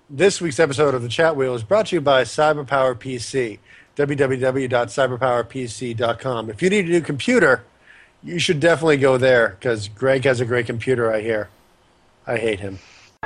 This week's episode of the Chat Wheel is brought to you by CyberPower PC, www.cyberpowerpc.com. If you need a new computer, you should definitely go there, because Greg has a great computer, I hear. I hate him.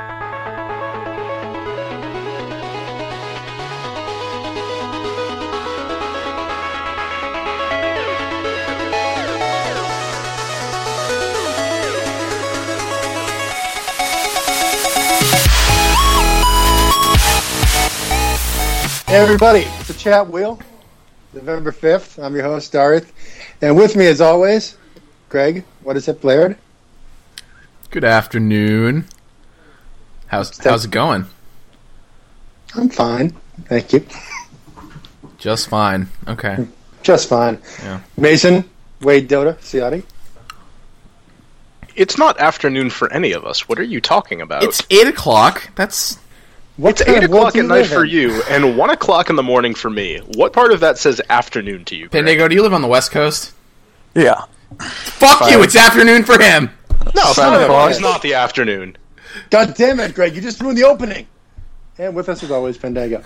Hey everybody, it's the Chat Wheel, November 5th. I'm your host, Darth. And with me as always, Greg, what is it, Blaird? Good afternoon. How's it going? I'm fine, thank you. Just fine. Okay. Just fine. Yeah. Mason, Wade, Dota, Ciotti. It's not afternoon for any of us. What are you talking about? It's 8 o'clock. That's... It's 8 o'clock at night for you, and 1 o'clock in the morning for me. What part of that says afternoon to you, Greg? Pandago, do you live on the West Coast? Yeah. Fuck you, it's afternoon for him! No, 7 o'clock. it's not the afternoon. God damn it, Greg, you just ruined the opening! And with us as always, Pandago.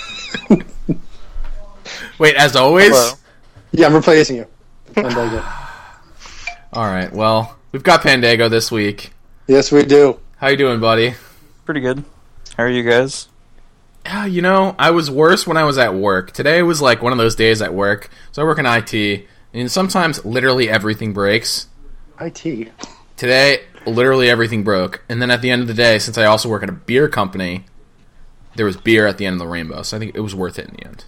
Wait, as always? Hello. Yeah, I'm replacing you. Pandago. Alright, well, we've got Pandago this week. Yes, we do. How you doing, buddy? Pretty good. How are you guys? You know, I was worse when I was at work. Today was like one of those days at work. So I work in IT, and sometimes literally everything breaks. IT. Today, literally everything broke. And then at the end of the day, since I also work at a beer company, there was beer at the end of the rainbow. So I think it was worth it in the end.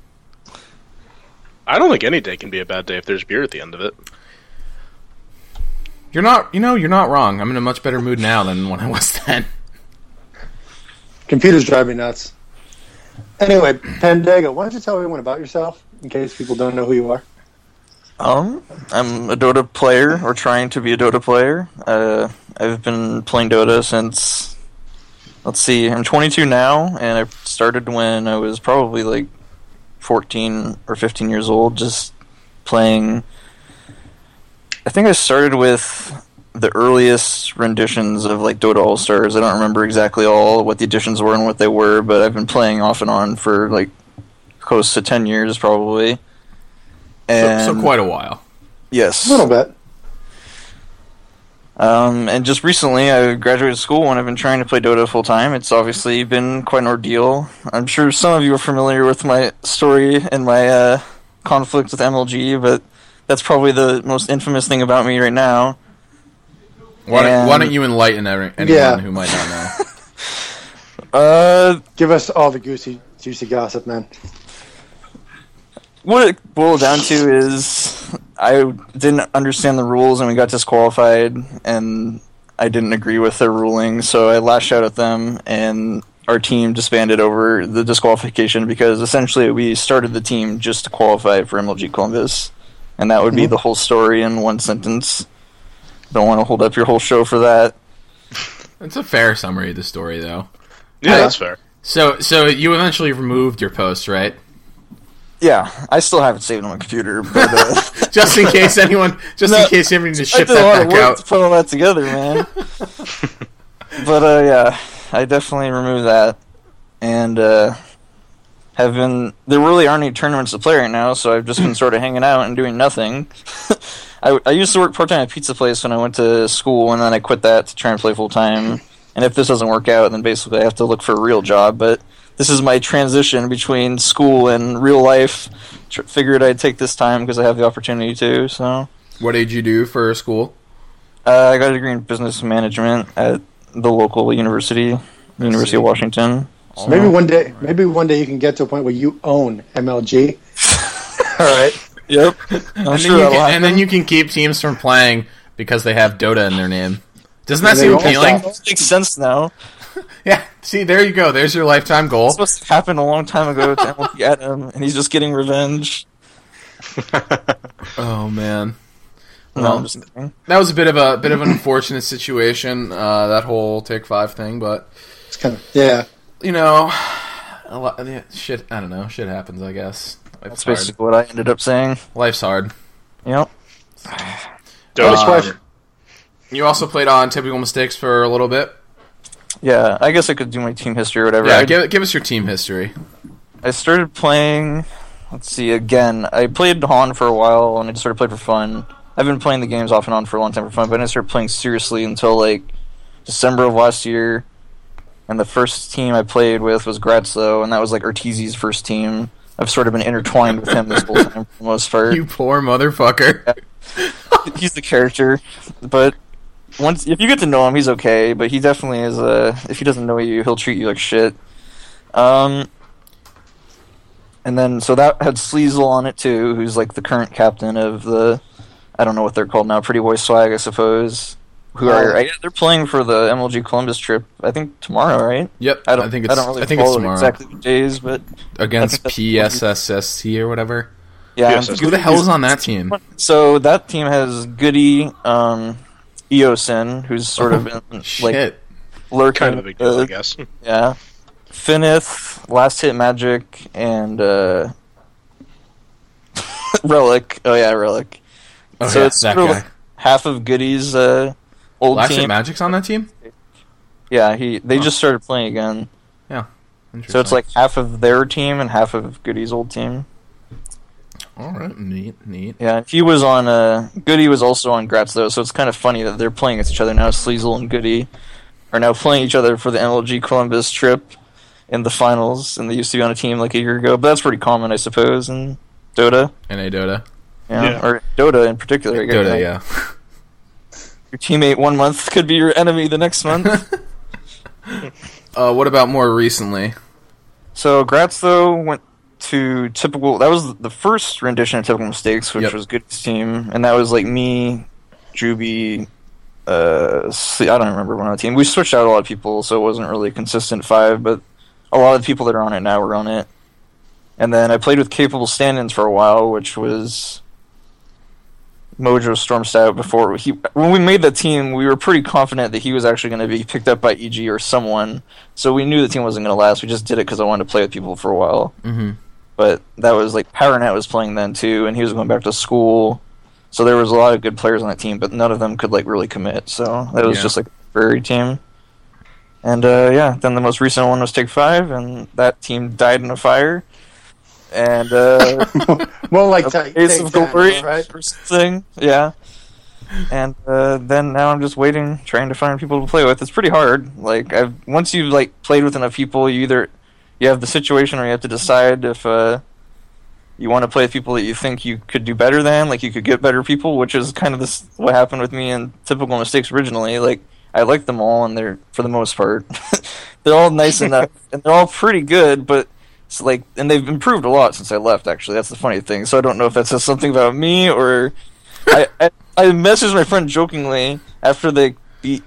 I don't think any day can be a bad day if there's beer at the end of it. You're not wrong. I'm in a much better mood now than when I was then. Computers drive me nuts. Anyway, Pandago, why don't you tell everyone about yourself, in case people don't know who you are? I'm a Dota player, or trying to be a Dota player. I've been playing Dota since, let's see, I'm 22 now, and I started when I was probably like 14 or 15 years old, just playing. I think I started with the earliest renditions of like Dota All-Stars. I don't remember exactly what the editions were and what they were, but I've been playing off and on for like close to 10 years probably. And So quite a while. yes. A little bit. And just recently I graduated school and I've been trying to play Dota full time. It's obviously been quite an ordeal. I'm sure some of you are familiar with my story and my conflict with MLG, but that's probably the most infamous thing about me right now. Why don't you enlighten anyone who might not know? Give us all the juicy gossip, man. What it boiled down to is I didn't understand the rules and we got disqualified, and I didn't agree with their ruling, so I lashed out at them, and our team disbanded over the disqualification because essentially we started the team just to qualify for MLG Columbus, and that would be the whole story in one sentence. Don't want to hold up your whole show for that. It's a fair summary of the story, though. Yeah, that's fair. So you eventually removed your post, right? Yeah, I still have it saved on my computer, but Just in case anyone needs to I ship did a lot that of back work out. to put all that together, man. But yeah, I definitely removed that, and have been. There really aren't any tournaments to play right now, so I've just been sort of hanging out and doing nothing. I used to work part-time at a pizza place when I went to school, and then I quit that to try and play full-time. And if this doesn't work out, then basically I have to look for a real job. But this is my transition between school and real life. Figured I'd take this time because I have the opportunity to. So, What did you do for school? I got a degree in business management at the local university, University of Washington. So maybe one day you can get to a point where you own MLG. All right. Yep. And then you can keep teams from playing because they have Dota in their name. Doesn't that seem appealing? It makes sense now. Yeah, see, there you go. There's your lifetime goal. This must have happened a long time ago to MLG Adam, and he's just getting revenge. Oh man. No, Well, I'm just kidding. that was a bit of an unfortunate situation, that whole Take 5 thing, but It's kind of, yeah. you know, shit. I don't know. Shit happens, I guess. That's basically what I ended up saying. Life's hard. Yep. Dota's question. You also played on Typical Mistakes for a little bit. Yeah, I guess I could do my team history or whatever. Yeah, give us your team history. I started playing. Let's see. Again, I played Han for a while, and I just sort of played for fun. I've been playing the games off and on for a long time for fun, but I didn't start playing seriously until like December of last year. And the first team I played with was Grazzo, and that was like Ortizi's first team. I've sort of been intertwined with him this whole time for the most part. You poor motherfucker. Yeah. He's the character, but if you get to know him, he's okay. But he definitely is. If he doesn't know you, he'll treat you like shit. And then so that had Sleazel on it too, who's like the current captain of the. I don't know what they're called now. Pretty Boy Swag, I suppose. They're playing for the MLG Columbus trip. I think tomorrow, right? Yep. I think it's tomorrow. Exactly what days, but against PSSST or whatever. Yeah. Who the hell is on that team? So that team has Goody, Eosin, who's sort of been like lurking. Kind of a big deal, I guess. Yeah. Finnith, Last Hit Magic, and Relic. Oh yeah, Relic. Oh, so it's sort of like half of Goody's old Last team. Hit Magic's on that team? Yeah, they just started playing again. Yeah. So it's like half of their team and half of Goody's old team. Alright, neat. Yeah, he was on Goody was also on Gratz though, so it's kind of funny that they're playing against each other now. Sleazel and Goody are now playing each other for the MLG Columbus trip in the finals, and they used to be on a team like a year ago, but that's pretty common, I suppose, in Dota. NA Dota. Yeah. Or Dota in particular. Dota, yeah. Your teammate 1 month could be your enemy the next month. What about more recently? So Gratz though went to Typical. That was the first rendition of Typical Mistakes, which was Goody's team, and that was like me, Juby. I don't remember one on the team. We switched out a lot of people, so it wasn't really a consistent 5. But a lot of the people that are on it now were on it. And then I played with Capable Stand-ins for a while, which was Mojo Stormstout. When we made the team, we were pretty confident that he was actually going to be picked up by EG or someone. So we knew the team wasn't going to last. We just did it because I wanted to play with people for a while. Mm-hmm. But that was like PowerNet was playing then too, and he was going back to school. So there was a lot of good players on that team, but none of them could like really commit. So that was just like a very team. And then the most recent one was Take 5, and that team died in a fire. And well, like Ace of Glory, right? or something. Yeah. And then now I'm just waiting, trying to find people to play with. It's pretty hard. Like once you've like played with enough people, you have the situation where you have to decide if you want to play with people that you think you could do better than, like you could get better people, which is kind of what happened with me in Typical Mistakes originally. Like I like them all, and they're for the most part they're all nice enough, and they're all pretty good, but. It's like, and they've improved a lot since I left, actually. That's the funny thing. So I don't know if that says something about me, or... I messaged my friend jokingly after they beat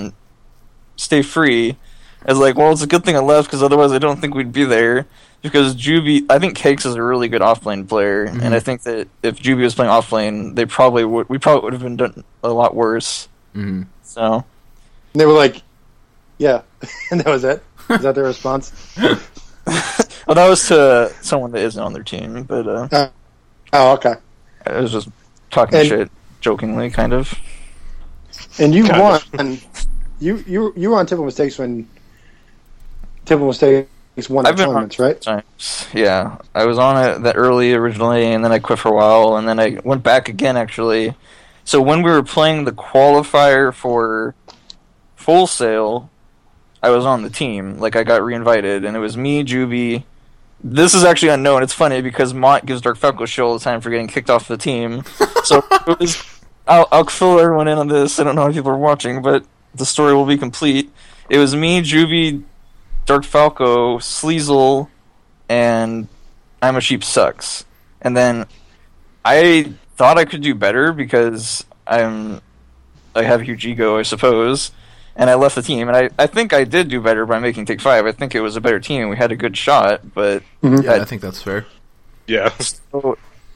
Stay Free. I was like, well, it's a good thing I left, because otherwise I don't think we'd be there. Because Juby... I think Cakes is a really good off-lane player, and I think that if Juby was playing off-lane, we probably would have been done a lot worse. Mm-hmm. So... And they were like, yeah. And that was it? Is that their response? Well, that was to someone that isn't on their team, but oh, okay. I was just talking shit, jokingly, kind of. And you won. You were on Typical Mistakes when Typical Mistakes won the tournaments, right? Times. Yeah, I was on it that early originally, and then I quit for a while, and then I went back again, actually. So when we were playing the qualifier for Full Sail, I was on the team. Like, I got reinvited, and it was me, Juby. This is actually unknown. It's funny because Mott gives Dark Falco shit all the time for getting kicked off the team. So it was, I'll fill everyone in on this. I don't know how people are watching, but the story will be complete. It was me, Juby, Dark Falco, Sleazel, and I'm a Sheep Sucks. And then I thought I could do better because I have huge ego, I suppose. And I left the team, and I think I did do better by making Take 5. I think it was a better team. We had a good shot, but... Yeah, I think that's fair. Yeah. So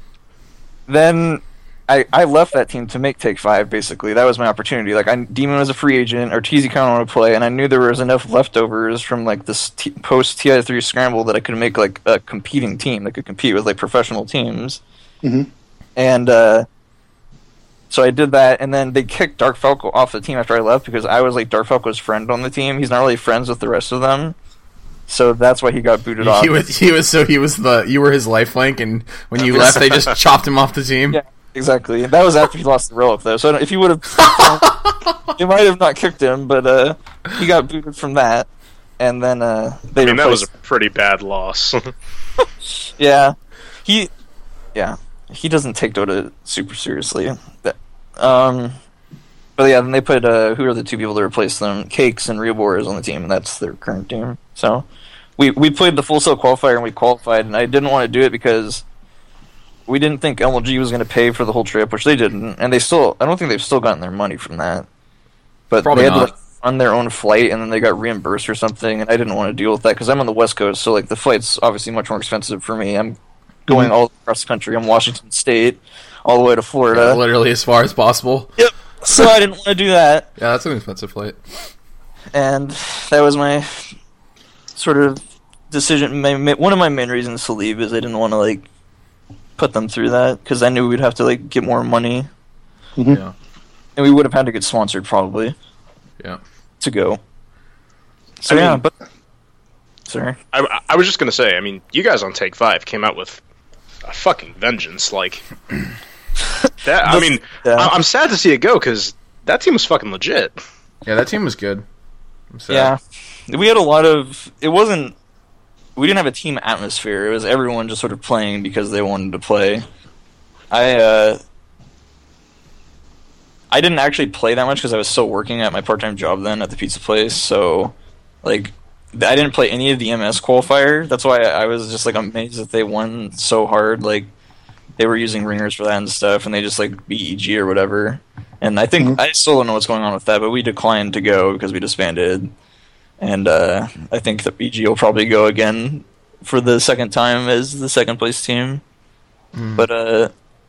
then I left that team to make Take 5, basically. That was my opportunity. Like, Demon was a free agent, Ortiz kind of wanted to play, and I knew there was enough leftovers from, like, this post-TI3 scramble that I could make, like, a competing team that could compete with, like, professional teams. Mm-hmm. And, So I did that, and then they kicked Dark Falco off the team after I left because I was like Dark Falco's friend on the team. He's not really friends with the rest of them, so that's why he got booted off. You were his lifelink, and when you left, they just chopped him off the team. Yeah, exactly. That was after he lost the relic, though. So if he would have, they might have not kicked him, but he got booted from that, and then that was a pretty bad loss. Yeah, he doesn't take Dota super seriously. But yeah, then they put who are the two people that replaced them? Cakes and Rebor's on the team, and that's their current team. So we played the Full Sail qualifier and we qualified, and I didn't want to do it because we didn't think MLG was going to pay for the whole trip, which they didn't, and I don't think they've still gotten their money from that. But Probably they had not. to run their own flight, and then they got reimbursed or something, and I didn't want to deal with that because I'm on the West Coast, so like the flight's obviously much more expensive for me. I'm going all across the country. I'm Washington State, all the way to Florida. Literally as far as possible. Yep. So I didn't want to do that. Yeah, that's an expensive flight. And that was my sort of decision. One of my main reasons to leave is I didn't want to like put them through that because I knew we'd have to like get more money. Mm-hmm. Yeah. And we would have had to get sponsored probably. Yeah. To go. So sorry. I was just gonna say, I mean, you guys on Take 5 came out with a fucking vengeance, like that. I mean, I'm sad to see it go because that team was fucking legit. Yeah, that team was good. Yeah, we had a lot of. It wasn't. We didn't have a team atmosphere. It was everyone just sort of playing because they wanted to play. I didn't actually play that much because I was still working at my part-time job then at the pizza place. So, like, I didn't play any of the MS qualifier. That's why I was just like amazed that they won so hard. Like, they were using ringers for that and stuff, and they just like beat EG or whatever. And I think I still don't know what's going on with that, but we declined to go because we disbanded. And I think that EG will probably go again for the second time as the second place team. But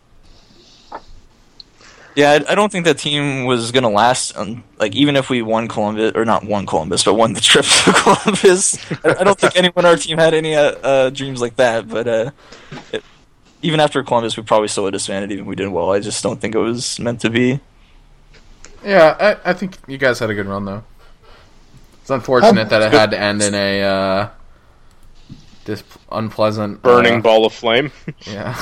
yeah, I don't think that team was gonna last. Like, even if we won Columbus, or not won Columbus, but won the trip to Columbus, I don't think anyone on our team had any dreams like that. But even after Columbus, we probably still would have disbanded, even if we did well. I just don't think it was meant to be. Yeah, I think you guys had a good run though. It's unfortunate that it had to end in a this unpleasant burning ball of flame. Yeah.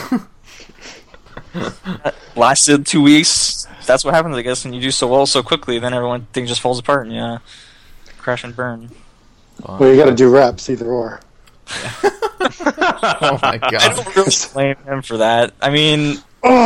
Lasted 2 weeks. That's what happens, I guess, when you do so well so quickly. Then thing just falls apart, and crash and burn. Well, you got to do reps, either or. Oh my god! I don't really blame him for that. I mean,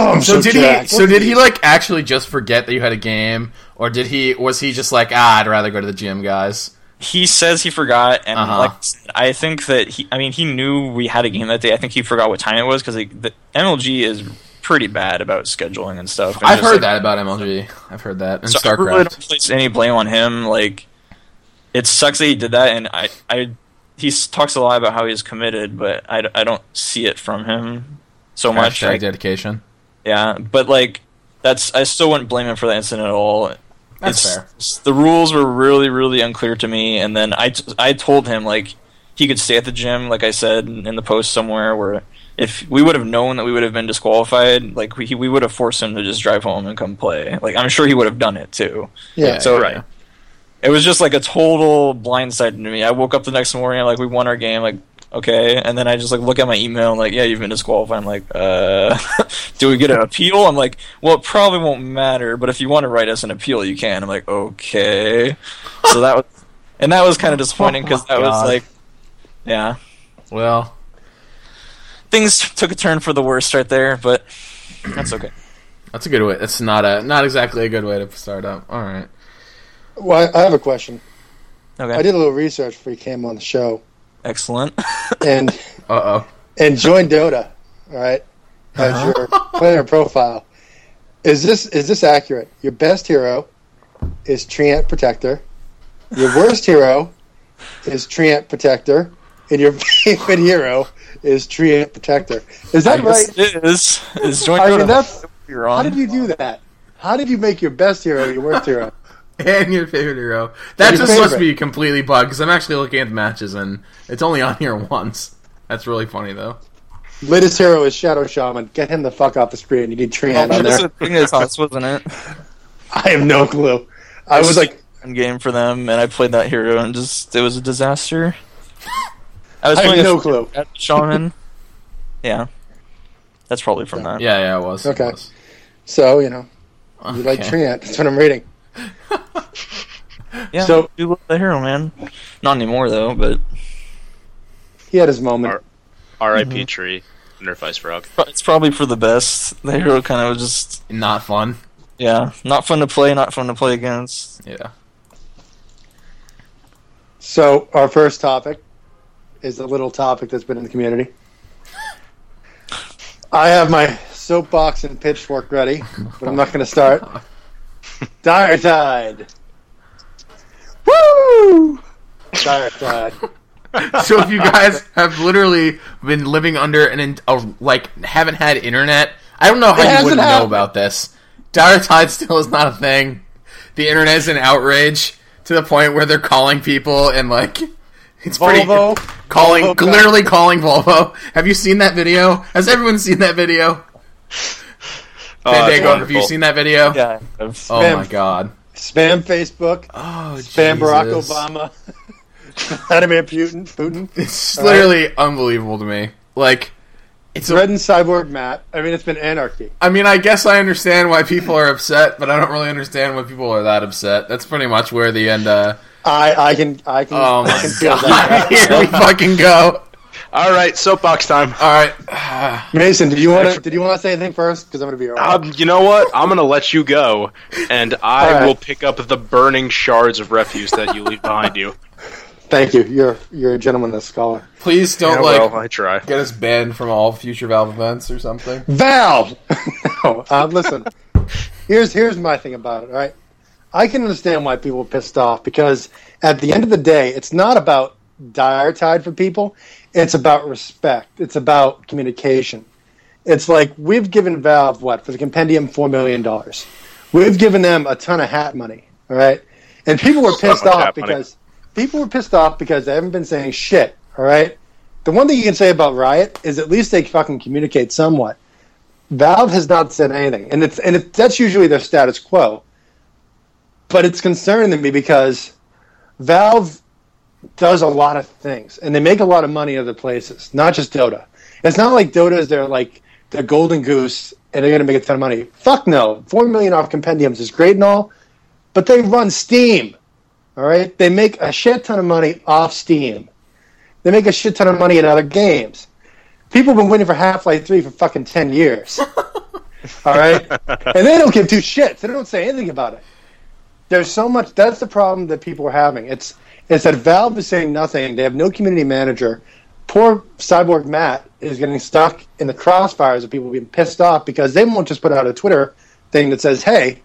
did he like actually just forget that you had a game, or was he just like, I'd rather go to the gym, guys? He says he forgot, and like I think that he knew we had a game that day. I think he forgot what time it was because the MLG is pretty bad about scheduling and stuff. And I've heard that about MLG. I've heard that. And so StarCraft. I really don't place any blame on him. Like, it sucks that he did that, and he talks a lot about how he's committed, but I don't see it from him so much. Dedication. Yeah, but like I still wouldn't blame him for that incident at all. That's fair. The rules were really, really unclear to me, and then I told him like he could stay at the gym, like I said in the post somewhere, where if we would have known that we would have been disqualified, like we would have forced him to just drive home and come play. Like, I'm sure he would have done it too. Yeah. So right. It was just like a total blindside to me. I woke up the next morning, like, we won our game, like, okay, and then I just like look at my email and like, yeah, you've been disqualified. I'm like, do we get an appeal? I'm like, well, it probably won't matter, but if you want to write us an appeal, you can. I'm like, okay. So that was kind of disappointing because that was like, yeah. Well, things took a turn for the worst right there, but that's okay. That's a good way. That's not exactly a good way to start up. All right. Well, I have a question. Okay. I did a little research before you came on the show. Excellent. And joined Dota, all right, as your player profile. Is this accurate? Your best hero is Treant Protector. Your worst hero is Treant Protector, and your favorite hero is Treant Protector. Is that right? It is. It's joint I mean, Dota. how did you do that? How did you make your best hero your worst hero? And your favorite hero. That just must be completely bugged, because I'm actually looking at the matches, and it's only on here once. That's really funny, though. Latest hero is Shadow Shaman. Get him the fuck off the screen. You need Treant on there. His house, wasn't it? I have no clue. I was like... game for them, and I played that hero, and it was a disaster. I have no clue. Shaman. Yeah. That's probably from that. Yeah, it was. Okay. It was. So, you like Treant. That's what I'm reading. Yeah, so, you love the hero, man. Not anymore, though, but... He had his moment. R.I.P. Tree. Nerf Ice Frog. It's probably for the best. The hero kind of was just... Not fun. Yeah, not fun to play, not fun to play against. Yeah. So, our first topic is a little topic that's been in the community. I have my soapbox and pitchfork ready, but I'm not going to start. Dire Tide. Woo! Dire Tide. So if you guys have literally been living under haven't had internet, I don't know how you wouldn't know about this. Dire Tide still is not a thing. The internet is in outrage to the point where they're calling people and it's Volvo. Literally calling Volvo. Have you seen that video? Has everyone seen that video? Fandango, have you seen that video? Yeah. Oh my god. Spam Facebook. Oh, spam Jesus. Barack Obama. Vladimir Putin. It's literally unbelievable to me. It's Red and Cyborg Matt. I mean, it's been anarchy. I mean, I guess I understand why people are upset, but I don't really understand why people are that upset. That's pretty much where the end. I can. Oh my feel god! that. Here we fucking go. All right, soapbox time. All right, Mason, did you want to say anything first? Because I'm going to be alright. You know what? I'm going to let you go, and I will pick up the burning shards of refuse that you leave behind you. Thank you. You're a gentleman, a scholar. Please don't I try. get us banned from all future Valve events or something. Valve. No, listen. Here's my thing about it. All right, I can understand why people are pissed off because at the end of the day, it's not about Dire Tide for people. It's about respect. It's about communication. It's like we've given Valve for the compendium $4 million. We've given them a ton of hat money. All right, and people were pissed off because. People were pissed off because they haven't been saying shit, all right? The one thing you can say about Riot is at least they fucking communicate somewhat. Valve has not said anything, and that's usually their status quo. But it's concerning to me because Valve does a lot of things, and they make a lot of money other places, not just Dota. It's not like Dota is their golden goose, and they're going to make a ton of money. Fuck no. $4 million off compendiums is great and all, but they run Steam. All right, they make a shit ton of money off Steam. They make a shit ton of money in other games. People have been waiting for Half-Life 3 for fucking 10 years. All right, and they don't give two shits. They don't say anything about it. There's so much. That's the problem that people are having. It's that Valve is saying nothing. They have no community manager. Poor Cyborg Matt is getting stuck in the crossfires of people being pissed off because they won't just put out a Twitter thing that says, "Hey,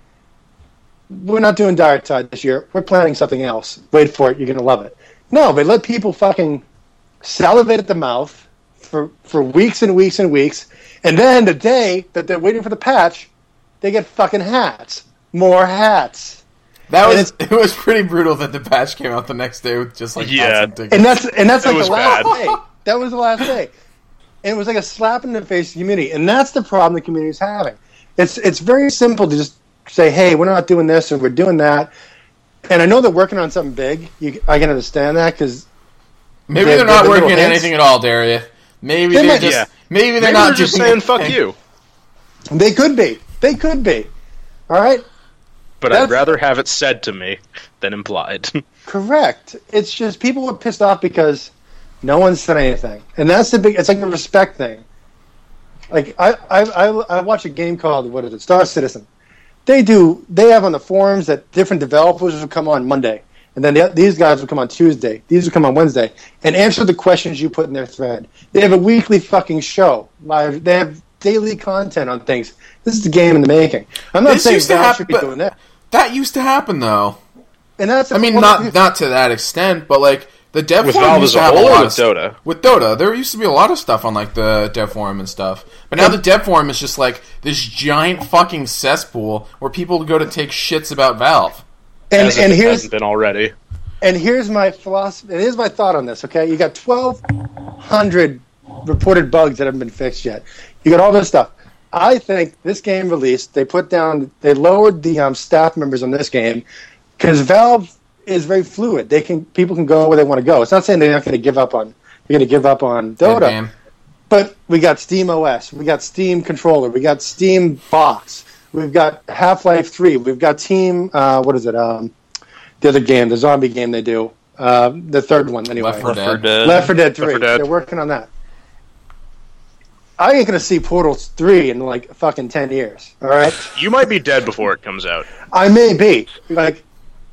we're not doing Dire Tide this year. We're planning something else. Wait for it. You're going to love it." No, they let people fucking salivate at the mouth for weeks and weeks and weeks. And then the day that they're waiting for the patch, they get fucking hats. More hats. It was pretty brutal that the patch came out the next day with just hats and tickets. And that's like the last day. That was the last day. And it was like a slap in the face to the community. And that's the problem the community is having. It's very simple to just say, hey, we're not doing this or we're doing that. And I know they're working on something big. I can understand that because maybe they're not working on anything at all, Daria. Maybe they're just saying fuck you. They could be. All right? But I'd rather have it said to me than implied. Correct. It's just people are pissed off because no one said anything. And that's the big... It's like a respect thing. Like, I watch a game called, Star Citizen. They have on the forums that different developers will come on Monday, and then these guys will come on Tuesday. These will come on Wednesday and answer the questions you put in their thread. They have a weekly fucking show live. They have daily content on things. This is the game in the making. I'm not saying Valve should be doing that. That used to happen though, and that's. I mean, not to that extent, but like the dev with forum Valve used as to have a whole, a lot with Dota. With Dota, there used to be a lot of stuff on like the dev forum and stuff, but now the dev forum is just like this giant fucking cesspool where people go to take shits about Valve. And here's been already. And here's my philosophy. And here's my thought on this. Okay, you got 1,200 reported bugs that haven't been fixed yet. You got all this stuff. I think this game released, they lowered the staff members on this game because Valve is very fluid. People can go where they want to go. It's not saying they're not going to give up on Dota. But we got Steam OS, we got Steam Controller, we got Steam Box, we've got Half-Life 3, we've got Team, the other game, the zombie game they do, the third one anyway. Left 4 Dead. Left 4 Dead 3. They're working on that. I ain't going to see Portal 3 in like fucking 10 years, all right? You might be dead before it comes out. I may be. Like,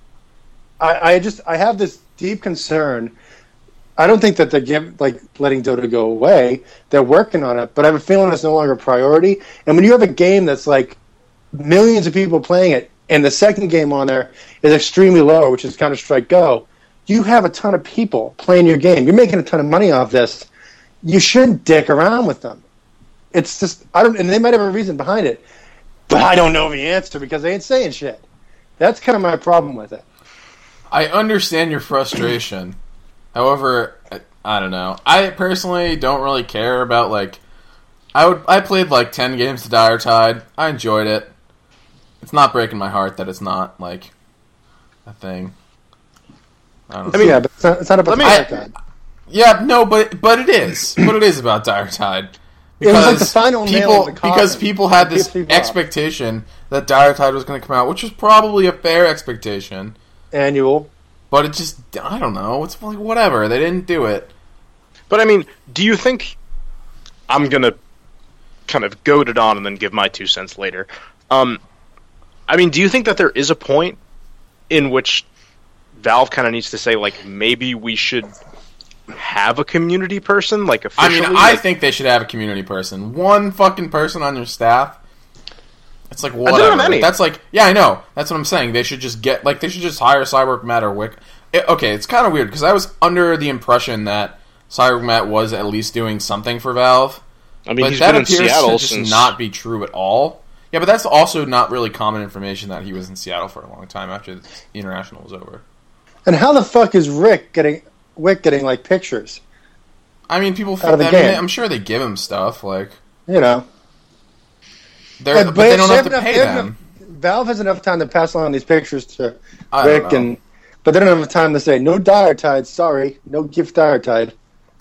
I have this deep concern. I don't think that they're letting Dota go away. They're working on it, but I have a feeling it's no longer a priority. And when you have a game that's like millions of people playing it, and the second game on there is extremely low, which is Counter-Strike Go, you have a ton of people playing your game. You're making a ton of money off this. You shouldn't dick around with them. It's just and they might have a reason behind it, but I don't know the answer because they ain't saying shit. That's kind of my problem with it. I understand your frustration. However, I don't know. I personally don't really care about, like... I played, 10 games to Dire Tide. I enjoyed it. It's not breaking my heart that it's not, a thing. I don't know. Yeah, but it's not about Dire Tide. Yeah, no, but it is. But it is about Dire Tide. Because it was the final nail in the coffin. Because people had this expectation that Dire Tide was going to come out, which was probably a fair expectation. Annual. But it just, I don't know, it's whatever, they didn't do it. But I mean, do you think, I'm going to kind of goad it on and then give my 2 cents later. I mean, do you think that there is a point in which Valve kind of needs to say, maybe we should have a community person, officially? I mean, I think they should have a community person. One fucking person on your staff. It's whatever. That's yeah, I know. That's what I'm saying. They should just they should just hire Cyborg Matt or Wick. Okay, it's kind of weird because I was under the impression that Cyborg Matt was at least doing something for Valve. I mean, he's been in Seattle to just not be true at all. Yeah, but that's also not really common information that he was in Seattle for a long time after the International was over. And how the fuck is Wick getting pictures? I mean, I'm sure they give him stuff you know. But they don't have to pay them. Valve has enough time to pass along these pictures to Rick, but they don't have enough time to say, no Dire Tide, sorry, no gift Dire Tide.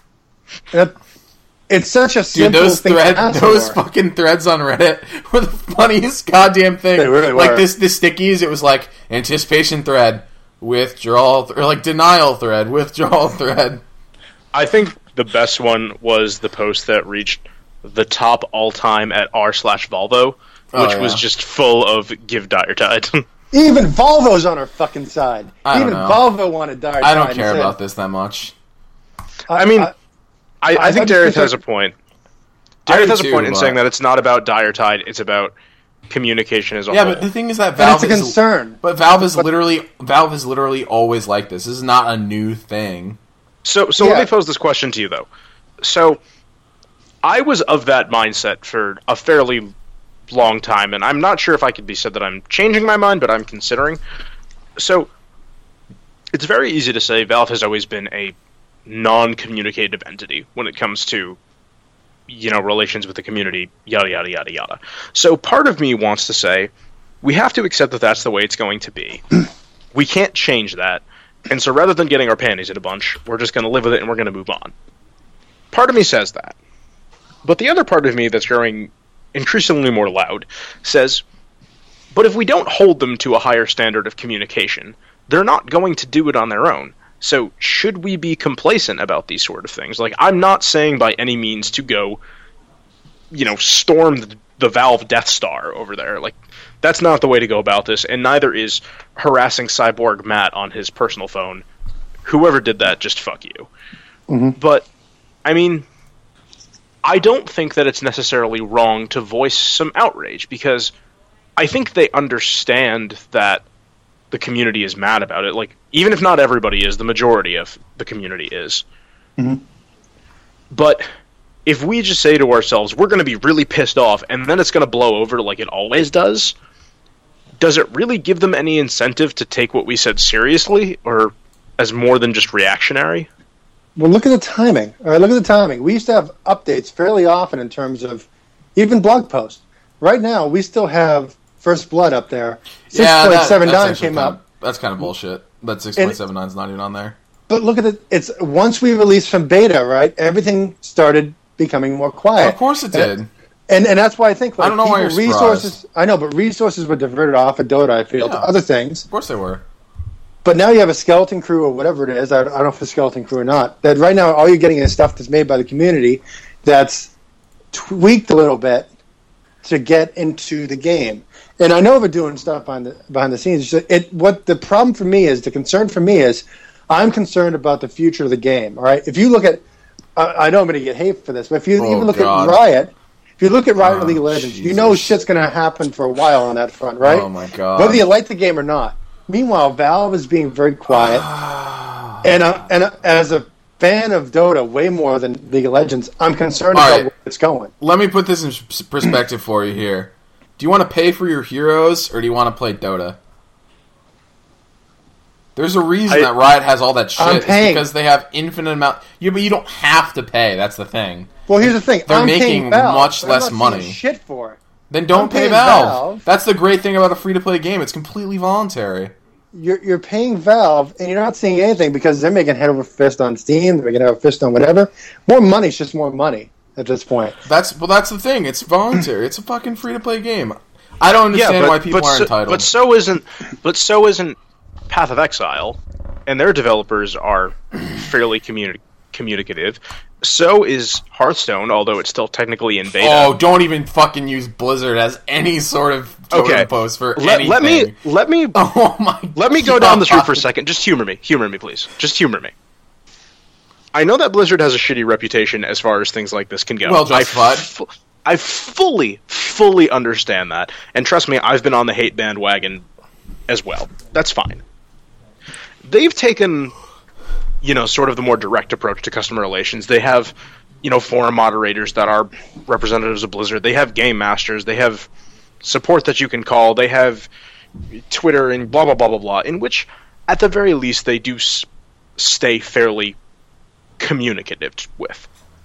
It's such a simple thing to ask those fucking threads on Reddit were the funniest goddamn thing. They really were. The stickies, it was anticipation thread, withdrawal, or denial thread, withdrawal thread. I think the best one was the post that reached the top all-time at r/Volvo, which was just full of give Dire Tide. Even Volvo's on our fucking side. Even Volvo wanted Dire Tide. I don't care about this that much. I think Dareth has a point. Dareth has a point in saying that it's not about Dire Tide, it's about communication as a whole. Yeah, but the thing is that Valve is a concern. But Valve is literally always like this. This is not a new thing. So let me pose this question to you, though. So I was of that mindset for a fairly long time, and I'm not sure if I could be said that I'm changing my mind, but I'm considering. So it's very easy to say Valve has always been a non-communicative entity when it comes to, relations with the community, yada, yada, yada, yada. So part of me wants to say, we have to accept that that's the way it's going to be. We can't change that. And so rather than getting our panties in a bunch, we're just going to live with it and we're going to move on. Part of me says that. But the other part of me that's growing increasingly more loud says, but if we don't hold them to a higher standard of communication, they're not going to do it on their own. So should we be complacent about these sort of things? I'm not saying by any means to go, storm the Valve Death Star over there. That's not the way to go about this, and neither is harassing Cyborg Matt on his personal phone. Whoever did that, just fuck you. Mm-hmm. But, I mean, I don't think that it's necessarily wrong to voice some outrage, because I think they understand that the community is mad about it. Even if not everybody is, the majority of the community is. Mm-hmm. But if we just say to ourselves, we're going to be really pissed off, and then it's going to blow over like it always does it really give them any incentive to take what we said seriously, or as more than just reactionary? Well, look at the timing. All right, look at the timing. We used to have updates fairly often in terms of even blog posts. Right now, we still have First Blood up there. 6.79 came up. That's kind of bullshit. That 6.79 is not even on there. But look at it. It's once we released from beta, right? Everything started becoming more quiet. Of course it did. And that's why I think I don't know why you're resources. I know, but resources were diverted off of Dota. I feel to other things. Of course they were. But now you have a skeleton crew or whatever it is. I don't know if it's a skeleton crew or not. That right now all you're getting is stuff that's made by the community that's tweaked a little bit to get into the game. And I know we're doing stuff behind the scenes. What the problem for me is, the concern for me is, I'm concerned about the future of the game. All right, if you look at, I know I'm going to get hate for this, but if you even look at Riot, League of Legends, you know shit's going to happen for a while on that front, right? Oh my god! Whether you like the game or not. Meanwhile, Valve is being very quiet, and as a fan of Dota way more than League of Legends, I'm concerned about where it's going. Let me put this in perspective for you here. Do you want to pay for your heroes, or do you want to play Dota? There's a reason that Riot has all that shit. I'm paying. It's because they have infinite amount. Yeah, but you don't have to pay. That's the thing. Well, here's the thing. They're I'm making Valve, much but less I'm not money. Shit for it. Then don't pay Valve. That's the great thing about a free-to-play game. It's completely voluntary. You're paying Valve, and you're not seeing anything because they're making head over fist on Steam. They're making head over fist on whatever. More money's just more money at this point. That's the thing. It's voluntary. It's a fucking free-to-play game. I don't understand why people aren't entitled. But so isn't Path of Exile, and their developers are fairly communicative. So is Hearthstone, although it's still technically in beta. Oh, don't even fucking use Blizzard as any sort of totem post for anything. Let me oh my let me go down this route for a second. Just humor me, please. Just humor me. I know that Blizzard has a shitty reputation as far as things like this can go. Well justified. I fully understand that, and trust me, I've been on the hate bandwagon as well. That's fine. They've taken, sort of the more direct approach to customer relations. They have, forum moderators that are representatives of Blizzard. They have game masters. They have support that you can call. They have Twitter and blah, blah, blah, blah, blah, in which, at the very least, they do stay fairly communicative with.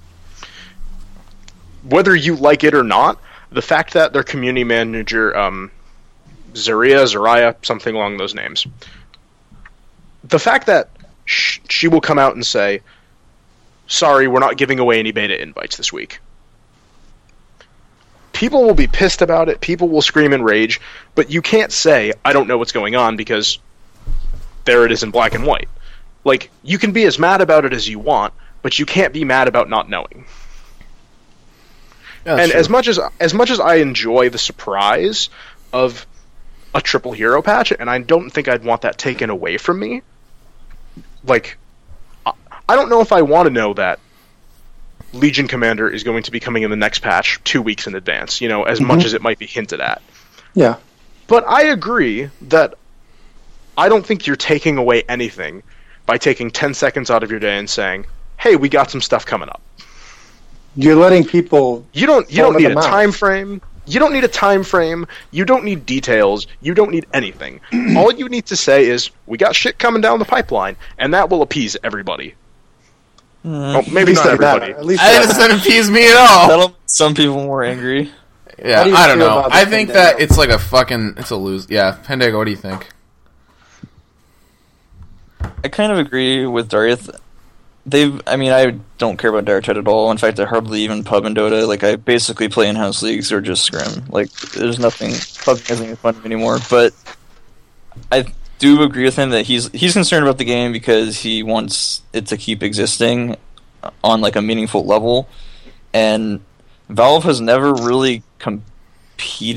Whether you like it or not, the fact that their community manager, Zarya, something along those names, the fact that she will come out and say, sorry, we're not giving away any beta invites this week. People will be pissed about it, people will scream and rage, but you can't say, I don't know what's going on, because there it is in black and white. Like, you can be as mad about it as you want, but you can't be mad about not knowing. Yeah, and true. as much as I enjoy the surprise of a triple hero patch, and I don't think I'd want that taken away from me, like, I don't know if I want to know that Legion Commander is going to be coming in the next patch 2 weeks in advance, as much as it might be hinted at. Yeah. But I agree that I don't think you're taking away anything by taking 10 seconds out of your day and saying, hey, we got some stuff coming up. You're letting people... You don't need a time frame. You don't need a time frame. You don't need details. You don't need anything. All you need to say is, we got shit coming down the pipeline, and that will appease everybody. Well, maybe not everybody. That doesn't appease me at all. That'll make some people more angry. Yeah, I don't know. I think that it's like it's a lose. Yeah, Pendago, what do you think? I kind of agree with Darth. I don't care about Dark Tide at all. In fact, I hardly even pub in Dota. Like, I basically play in-house leagues or just scrim. Like, there's nothing... Pubbing isn't fun anymore. But I do agree with him that he's concerned about the game because he wants it to keep existing on, like, a meaningful level. And Valve has never really compete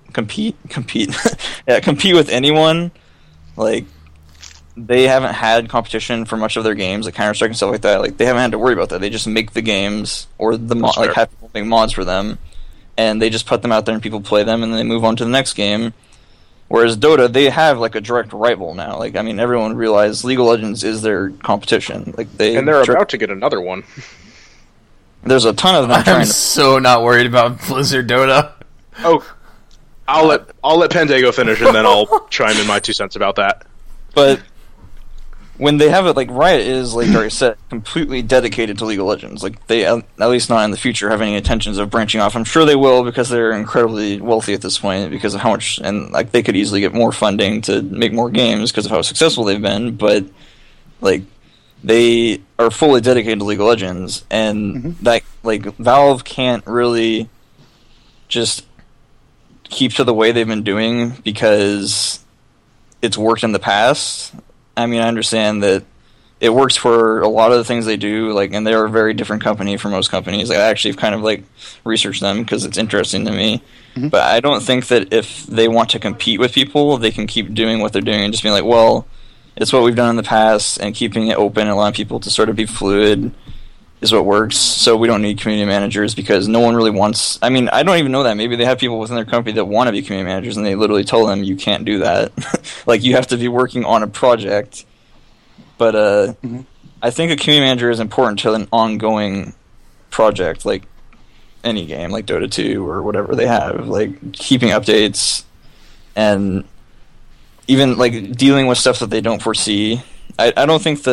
with anyone. Like... They haven't had competition for much of their games, like Counter-Strike and stuff like that. Like, they haven't had to worry about that. They just make the games, or have people make mods for them, and they just put them out there and people play them, and then they move on to the next game. Whereas Dota, they have like a direct rival now. Like, everyone realizes League of Legends is their competition. Like, they're about to get another one. There's a ton of them. I'm so not worried about Blizzard Dota. Oh, I'll let Pendago finish, and then I'll chime in my 2 cents about that. But when they have it, like, Riot is, like Darius said, completely dedicated to League of Legends. Like, they, at least not in the future, have any intentions of branching off. I'm sure they will, because they're incredibly wealthy at this point, because of how much, and, like, they could easily get more funding to make more games because of how successful they've been, but, like, they are fully dedicated to League of Legends, and that, like, Valve can't really just keep to the way they've been doing because it's worked in the past. I mean, I understand that it works for a lot of the things they do, like, and they're a very different company from most companies. I actually have kind of, like, researched them because it's interesting to me. But I don't think that if they want to compete with people, they can keep doing what they're doing and just being like, well, it's what we've done in the past, and keeping it open and allowing people to sort of be fluid is what works. So we don't need community managers because no one really wants... I mean, I don't even know that. Maybe they have people within their company that want to be community managers, and they literally tell them, you can't do that. Like, you have to be working on a project. But I think a community manager is important to an ongoing project, like any game, like Dota 2 or whatever they have. Like, keeping updates and even, like, dealing with stuff that they don't foresee. I don't think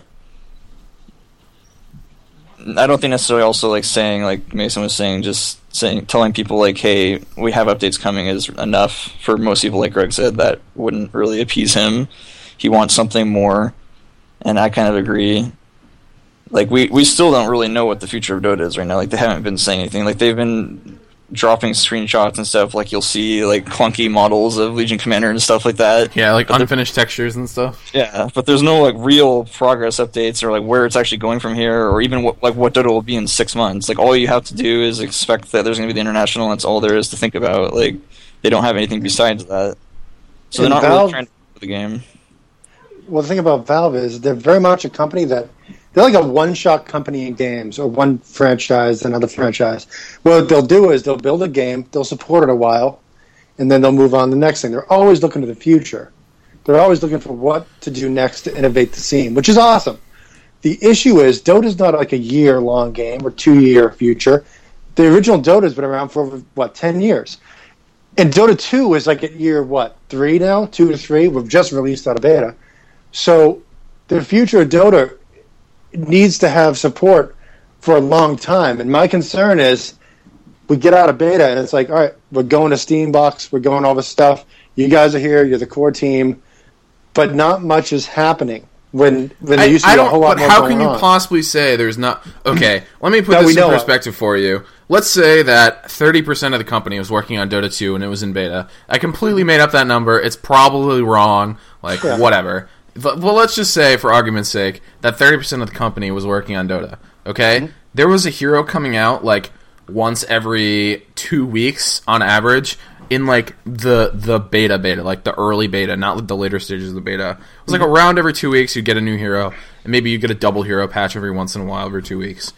necessarily also, like, saying, like Mason was saying, just telling people, like, hey, we have updates coming is enough for most people. Like Greg said, that wouldn't really appease him. He wants something more, and I kind of agree. Like, we still don't really know what the future of Dota is right now. Like, they haven't been saying anything. Like, they've been dropping screenshots and stuff. Like, you'll see, like, clunky models of Legion Commander and stuff like that. Yeah, like unfinished textures and stuff. Yeah, but there's no, like, real progress updates or, like, where it's actually going from here, or even what Dota will be in 6 months. Like, all you have to do is expect that there's going to be the International, and that's all there is to think about. Like, they don't have anything besides that. So they're not really trying to do the game. Well, the thing about Valve is they're very much a company that... They're like a one-shot company in games, or one franchise, another franchise. What they'll do is they'll build a game, they'll support it a while, and then they'll move on to the next thing. They're always looking to the future. They're always looking for what to do next to innovate the scene, which is awesome. The issue is Dota's not like a year-long game or 2-year future. The original Dota's been around for, 10 years. And Dota 2 is like at year, 3 now? 2 to 3? We've just released out of beta. So the future of Dota needs to have support for a long time. And my concern is we get out of beta and it's like, all right, we're going to Steambox, we're going all this stuff. You guys are here, you're the core team, but not much is happening when there used to be a whole lot more going on. How can you possibly say there's not... Okay, let me put this in perspective for you. Let's say that 30% of the company was working on Dota 2 and it was in beta. I completely made up that number. It's probably wrong, whatever. Well, let's just say, for argument's sake, that 30% of the company was working on Dota, okay? There was a hero coming out, like, once every 2 weeks, on average, in, like, the beta, like, the early beta, not the later stages of the beta. It was, like, around every 2 weeks, you'd get a new hero, and maybe you get a double hero patch every once in a while, every 2 weeks.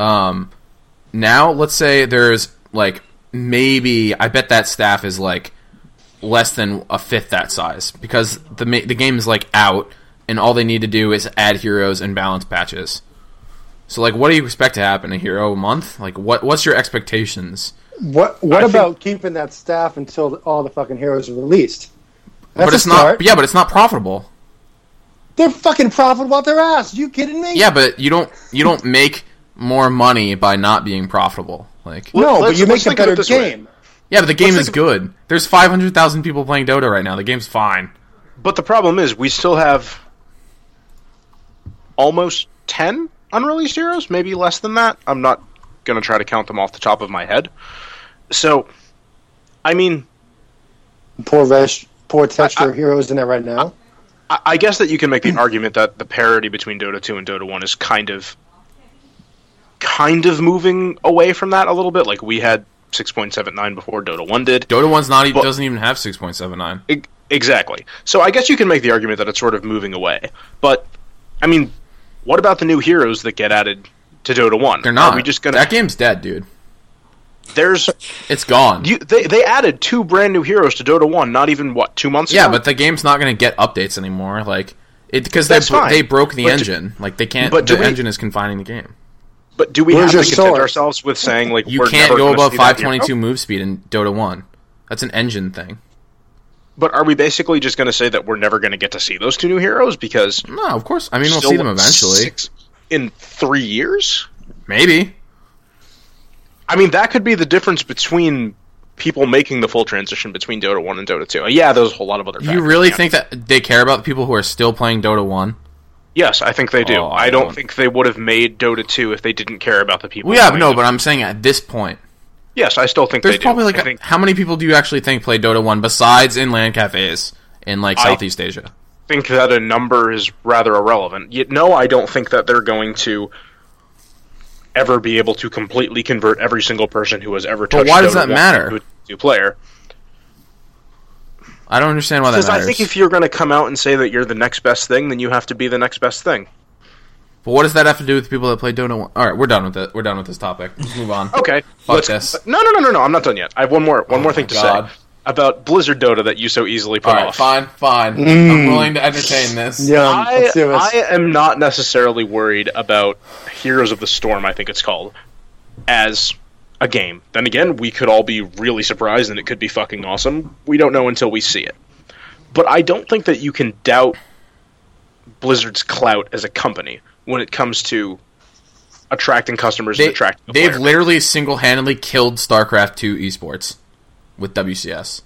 Now, let's say there's, like, maybe, I bet that staff is, like, less than a fifth that size, because the game is, like, out, and all they need to do is add heroes and balance patches. So, like, what do you expect to happen? A hero a month? Like, what's your expectations? What about keeping that staff until all the fucking heroes are released? But it's not. Yeah, but it's not profitable. They're fucking profitable out their ass. Are you kidding me? Yeah, but you don't make more money by not being profitable. Like, no, but you make a better game. Yeah, but the game is good. There's 500,000 people playing Dota right now. The game's fine. But the problem is, we still have almost 10 unreleased heroes, maybe less than that. I'm not going to try to count them off the top of my head. So, I mean... Poor texture heroes in there right now. I guess that you can make the argument that the parity between Dota 2 and Dota 1 is kind of moving away from that a little bit. Like, we had 6.79 before Dota 1 did. Dota 1's doesn't even have 6.79. Exactly. So I guess you can make the argument that it's sort of moving away. But, I mean, what about the new heroes that get added to Dota 1? They're not. Are we just gonna... That game's dead, dude. It's gone. They added 2 brand new heroes to Dota 1 not even, 2 months ago? Yeah, but the game's not going to get updates anymore. Like, because they broke the engine. Like, they can't... But the engine is confining the game. But do we have to content ourselves with saying, like, you can't go above 522 move speed in Dota 1? That's an engine thing. But are we basically just going to say that we're never going to get to see those two new heroes? Because no, of course. I mean, we'll see them eventually. In 3 years? Maybe. I mean, that could be the difference between people making the full transition between Dota 1 and Dota 2. Yeah, there's a whole lot of other factors. You really think that they care about the people who are still playing Dota 1? Yes, I think they do. I don't think they would have made Dota 2 if they didn't care about the people. Well, yeah, no, but I'm saying at this point. Yes, I still think there's they do. There's probably how many people do you actually think play Dota 1 besides in LAN cafes in Southeast Asia? I think that a number is rather irrelevant. No, I don't think that they're going to ever be able to completely convert every single person who has ever touched Dota 1. But why does that matter? To a Dota 2 player. I don't understand why that matters. Because I think if you're going to come out and say that you're the next best thing, then you have to be the next best thing. But what does that have to do with people that play Dota 1? Alright, we're done with it. We're done with this topic. Let's move on. Okay. Fuck this. No, I'm not done yet. I have one more thing to say about Blizzard Dota that you so easily put off. Fine. I'm willing to entertain this. I am not necessarily worried about Heroes of the Storm, I think it's called, as a game. Then again, we could all be really surprised and it could be fucking awesome. We don't know until we see it. But I don't think that you can doubt Blizzard's clout as a company when it comes to attracting customers and attracting the They've player. literally single-handedly killed StarCraft 2 esports with WCS.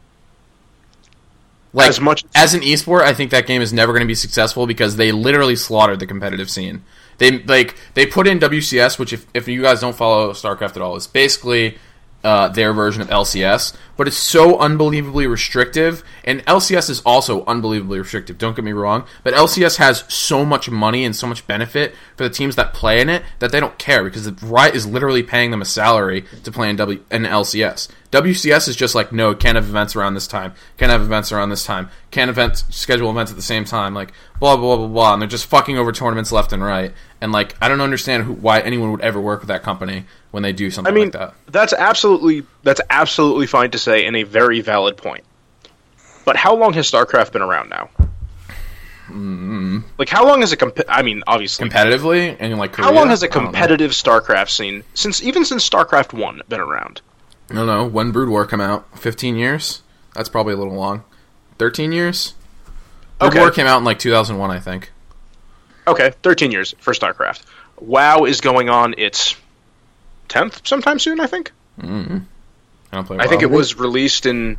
As an esport, I think that game is never going to be successful because they literally slaughtered the competitive scene. They put in WCS, which if you guys don't follow StarCraft at all, it's basically their version of LCS, but it's so unbelievably restrictive, and LCS is also unbelievably restrictive, don't get me wrong, but LCS has so much money and so much benefit for the teams that play in it that they don't care, because Riot is literally paying them a salary to play in LCS. WCS is just like, no, can't have events around this time, can't have events around this time, can't schedule events at the same time, like, blah, blah, blah, blah, and they're just fucking over tournaments left and right, and like, I don't understand why anyone would ever work with that company when they do something like that. That's absolutely fine to say, and a very valid point. But how long has StarCraft been around now? Like, how long has obviously competitively, and like Korea? How long has a competitive StarCraft scene since StarCraft 1 been around? I don't know. When Brood War come out? 15 years? That's probably a little long. 13 years? Brood War came out in like 2001, I think. Okay, 13 years for StarCraft. WoW is going on its 10th sometime soon, I think. Mm-hmm. I think it was released in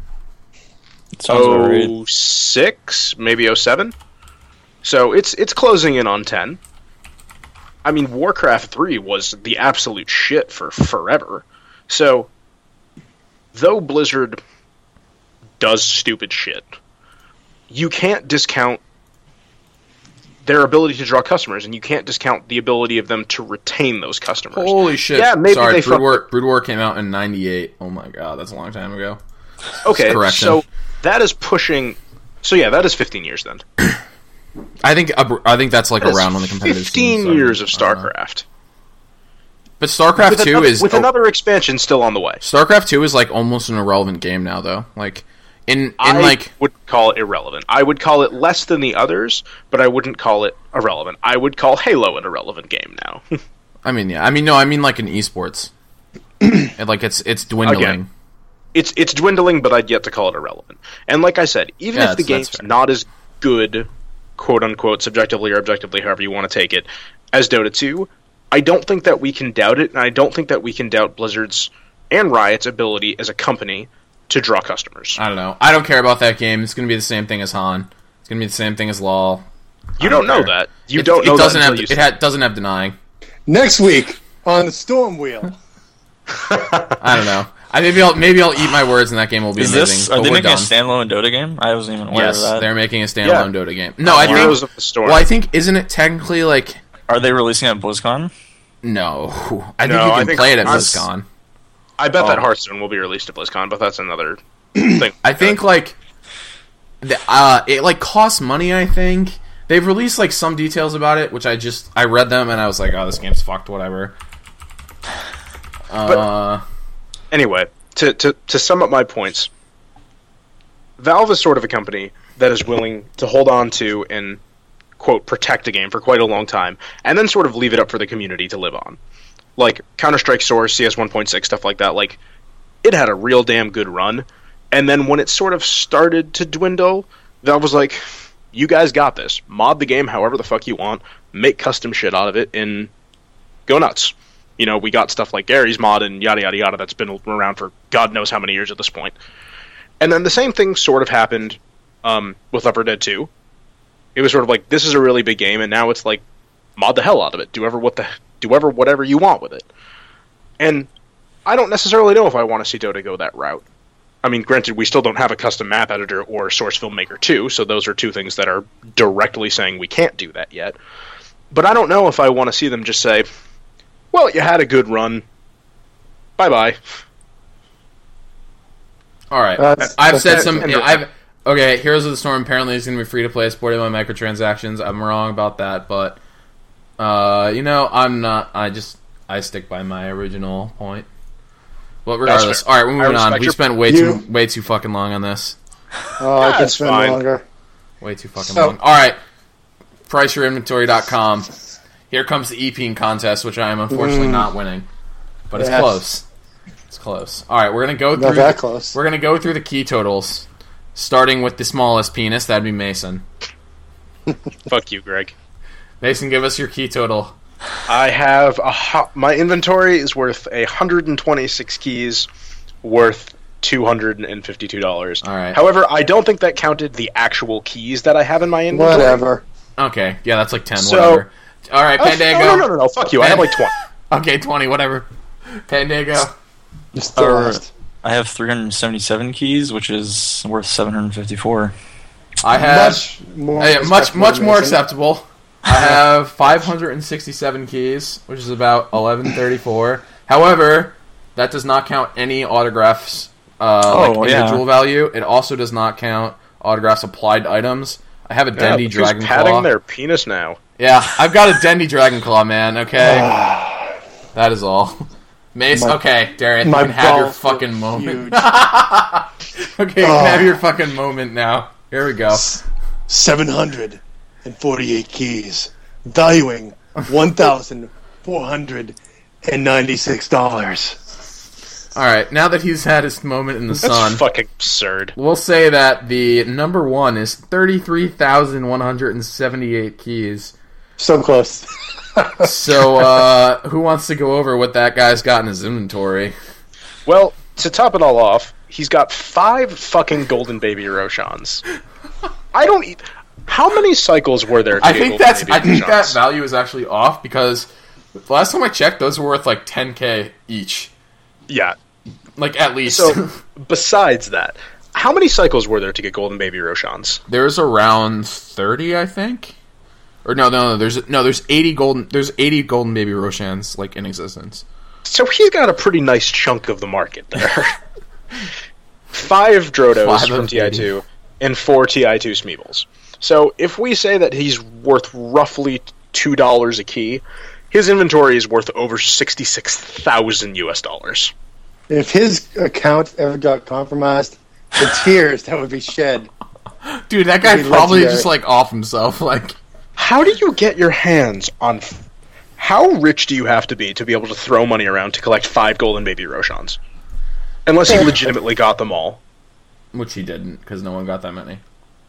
06, maybe 07. So it's closing in on 10. I mean, Warcraft 3 was the absolute shit for forever. So, though Blizzard does stupid shit, you can't discount their ability to draw customers, and you can't discount the ability of them to retain those customers. Holy shit. Yeah, maybe Sorry, Brood War came out in 98. Oh my god, that's a long time ago. Okay, so that is pushing... So yeah, that is 15 years then. I think that's like around on the competitive 15 scene, years of StarCraft. But StarCraft 2 is... With another expansion still on the way. StarCraft 2 is like almost an irrelevant game now, though. Like... I would call it irrelevant. I would call it less than the others, but I wouldn't call it irrelevant. I would call Halo an irrelevant game now. I mean like in esports. Like it's dwindling. Again, it's dwindling, but I'd yet to call it irrelevant. And like I said, even if the game's not as good, quote unquote, subjectively or objectively, however you want to take it, as Dota 2, I don't think that we can doubt it, and I don't think that we can doubt Blizzard's and Riot's ability as a company to draw customers. I don't know. I don't care about that game. It's going to be the same thing as Han. It's going to be the same thing as LoL. You don't know that. You don't know that. It doesn't have denying. Next week on the Storm Wheel. I don't know. Maybe I'll eat my words and that game will be amazing. Are they making a standalone Dota game? I wasn't even aware of that. Yes, they're making a standalone Dota game. No, I think Heroes of the Storm. Well, I think isn't it technically like? Are they releasing it at BlizzCon? No, I think you can play it at BlizzCon. I bet that Hearthstone will be released at BlizzCon, but that's another thing. I think like it like costs money. I think they've released like some details about it, which I read them and I was like, oh, this game's fucked. Whatever. But anyway, to sum up my points, Valve is sort of a company that is willing to hold on to and quote protect a game for quite a long time, and then sort of leave it up for the community to live on. Like Counter-Strike Source, CS 1.6, stuff like that, like, it had a real damn good run, And then when it sort of started to dwindle, I was like, you guys got this. Mod the game however the fuck you want. Make custom shit out of it and go nuts. You know, we got stuff like Gary's mod and yada yada yada that's been around for God knows how many years at this point. And then the same thing sort of happened with Left 4 Dead 2. It was sort of like, this is a really big game, and now it's like, mod the hell out of it. Do whatever you want with it. And I don't necessarily know if I want to see Dota go that route. I mean, granted, we still don't have a custom map editor or Source Filmmaker 2, so those are two things that are directly saying we can't do that yet. But I don't know if I want to see them just say, well, you had a good run. Bye-bye. All right. I've said some... Okay, Heroes of the Storm apparently is going to be free to play, supported by microtransactions. I'm wrong about that, but... I'm not... I stick by my original point. Well, regardless. All right, we're moving on. We spent way too fucking long on this. Oh, I can spend longer. Way too fucking long. All right. PriceYourInventory.com. Here comes the EP contest, which I am unfortunately not winning, but it's close. It's close. All right, we're gonna go through. Not that close. We're gonna go through the key totals, starting with the smallest penis. That'd be Mason. Fuck you, Greg. Mason, give us your key total. I have my inventory is worth 126 keys, worth $252. All right. However, I don't think that counted the actual keys that I have in my inventory. Whatever. Okay, yeah, that's like 10. Whatever. All right, Pandago. No. Fuck you. I have like 20. Okay, 20. Whatever. Pandago. I have 377 keys, which is worth 754. I have much more acceptable. I have 567 keys, which is about 1134. However, that does not count any autographs individual value. It also does not count autographs applied to items. I have a Dendy Dragon Claw. Patting their penis now. Yeah, I've got a Dendy Dragon Claw, man. Okay, that is all. Mace, okay, Darian, you can have your fucking moment. Okay, you can have your fucking moment now. Here we go. 748 keys, valuing $1,496. All right, now that he's had his moment in the sun, that's fucking absurd. We'll say that the number one is 33,178 keys. So close. So, who wants to go over what that guy's got in his inventory? Well, to top it all off, he's got 5 fucking golden baby Roshans. How many cycles were there? I think that value is actually off because the last time I checked, those were worth like 10k each. Yeah, like at least. So, besides that, how many cycles were there to get golden baby Roshans? There's around 30, I think. Or no. There's 80 golden. There's 80 golden baby Roshans like in existence. So he's got a pretty nice chunk of the market there. 5 Drodos from TI2 and 4 TI2 Smeebles. So if we say that he's worth roughly $2 a key, his inventory is worth over $66,000. If his account ever got compromised, the tears that would be shed. Dude, that guy probably just like off himself. Like, how do you get your hands on? How rich do you have to be able to throw money around to collect 5 golden baby Roshans? Unless he legitimately got them all. Which he didn't, because no one got that many.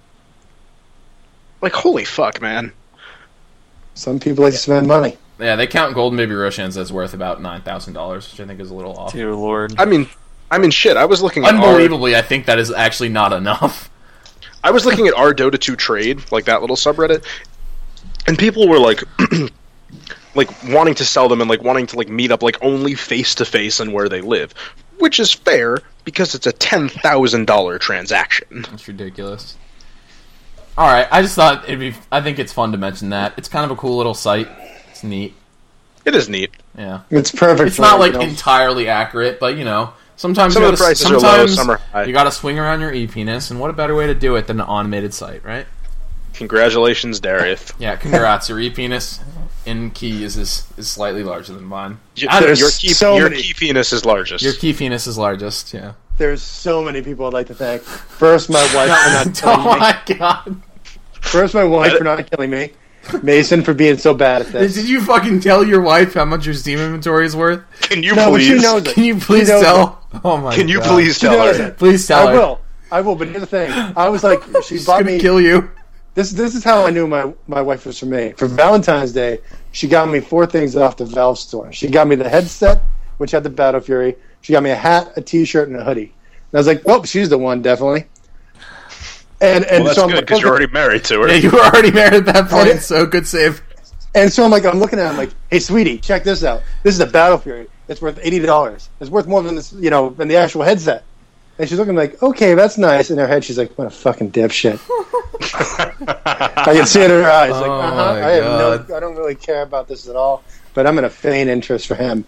Like, holy fuck, man. Some people like to spend money. Yeah, they count golden baby Roshans as worth about $9,000, which I think is a little off. Dear Lord. I mean, shit, I was looking at Unbelievably, I think that is actually not enough. I was looking at our Dota 2 trade, like that little subreddit, and people were like... like wanting to sell them and like wanting to like meet up like only face to face and where they live, which is fair because it's a $10,000 transaction. That's ridiculous. All right, I just thought I think it's fun to mention that. It's kind of a cool little site. It's neat. It is neat. Yeah, it's perfect. It's not like entirely accurate, but you know, sometimes some of the prices are low, some are high. You got to swing around your e-penis, and what a better way to do it than an automated site, right? Congratulations, Darius. Yeah, congrats. Your e-penis in keys is slightly larger than mine. Your key penis is largest. Your key penis is largest, yeah. There's so many people I'd like to thank. First, my wife for not killing me. Oh my god. First, my wife for not killing me. Mason for being so bad at this. Did you fucking tell your wife how much your Steam inventory is worth? Can you please? Can you please tell? Oh my! Can you please tell her? Please tell her. I will. But here's the thing: I was like, she bought me. Kill you. This is how I knew my wife was for me. For Valentine's Day, she got me 4 things off the Valve store. She got me the headset, which had the Battle Fury. She got me a hat, a T-shirt, and a hoodie. And I was like, "Oh, she's the one, definitely." And that's so good because you're already married to her. Yeah, you were already married at that point, so good save. And so I'm looking at it, I'm like, "Hey, sweetie, check this out. This is a Battle Fury. It's worth $80. It's worth more than this, than the actual headset." And she's looking like, "Okay, that's nice." In her head, she's like, "What a fucking dipshit." I can see it in her eyes. Like, I don't really care about this at all, but I'm going to feign interest for him.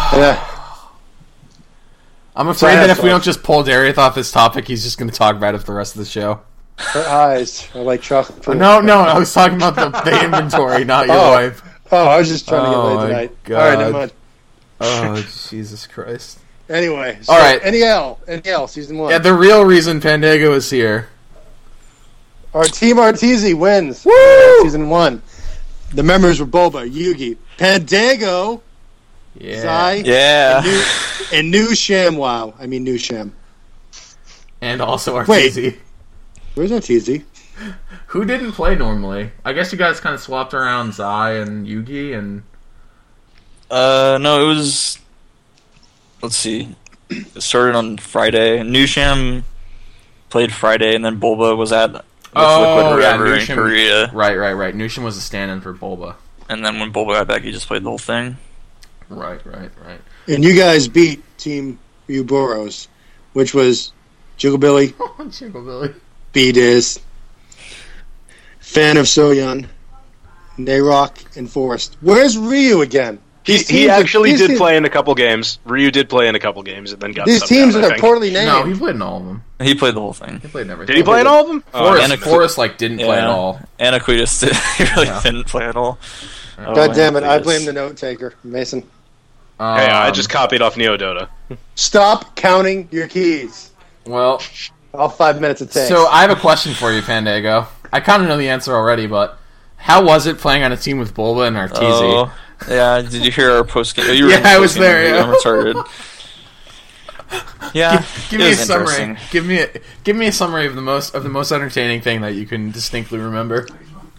I'm afraid that if we don't just pull Dareth off this topic, he's just going to talk about it for the rest of the show. Her eyes are like chocolate. No, I was talking about the inventory, not your wife. Oh, I was just trying to get laid tonight. God. All right, never mind. Oh, Jesus Christ. Anyway, so all right. NEL, Season 1. Yeah, the real reason Fandango is here. Our Team Arteezy wins. Woo! Season 1. The members were Bulba, Yugi, Fandango, Zai, and New ShamWow. I mean New Sham. And also Arteezy. Wait, where's Arteezy? Who didn't play normally? I guess you guys kind of swapped around Zai and Yugi and... No, it was... Let's see. It started on Friday. New Sham played Friday, and then Bulba was at Liquid River in Korea. Right. New Sham was a stand-in for Bulba. And then when Bulba got back, he just played the whole thing. Right. And you guys beat Team Uboros, which was Jugabilly, B-Diz, Fan of Soyun, Nayrok, and Forrest. Where's Ryu again? He actually did play in a couple games. Ryu did play in a couple games and then got these teams are poorly named. No, he played in all of them. He played the whole thing. He played in everything. Did he play in all of them? Forrest didn't play at all. Anaquitas didn't play at all. God damn it, I blame the note taker, Mason. Hey, I just copied off NeoDota. Stop counting your keys. Well, all 5 minutes it takes. So I have a question for you, Fandango. I kind of know the answer already, but how was it playing on a team with Bulba and Arteezy? Oh, yeah, did you hear our post game? Yeah, I was there. Yeah, I'm retarded. Yeah, give me a summary. Give me a summary of the most entertaining thing that you can distinctly remember.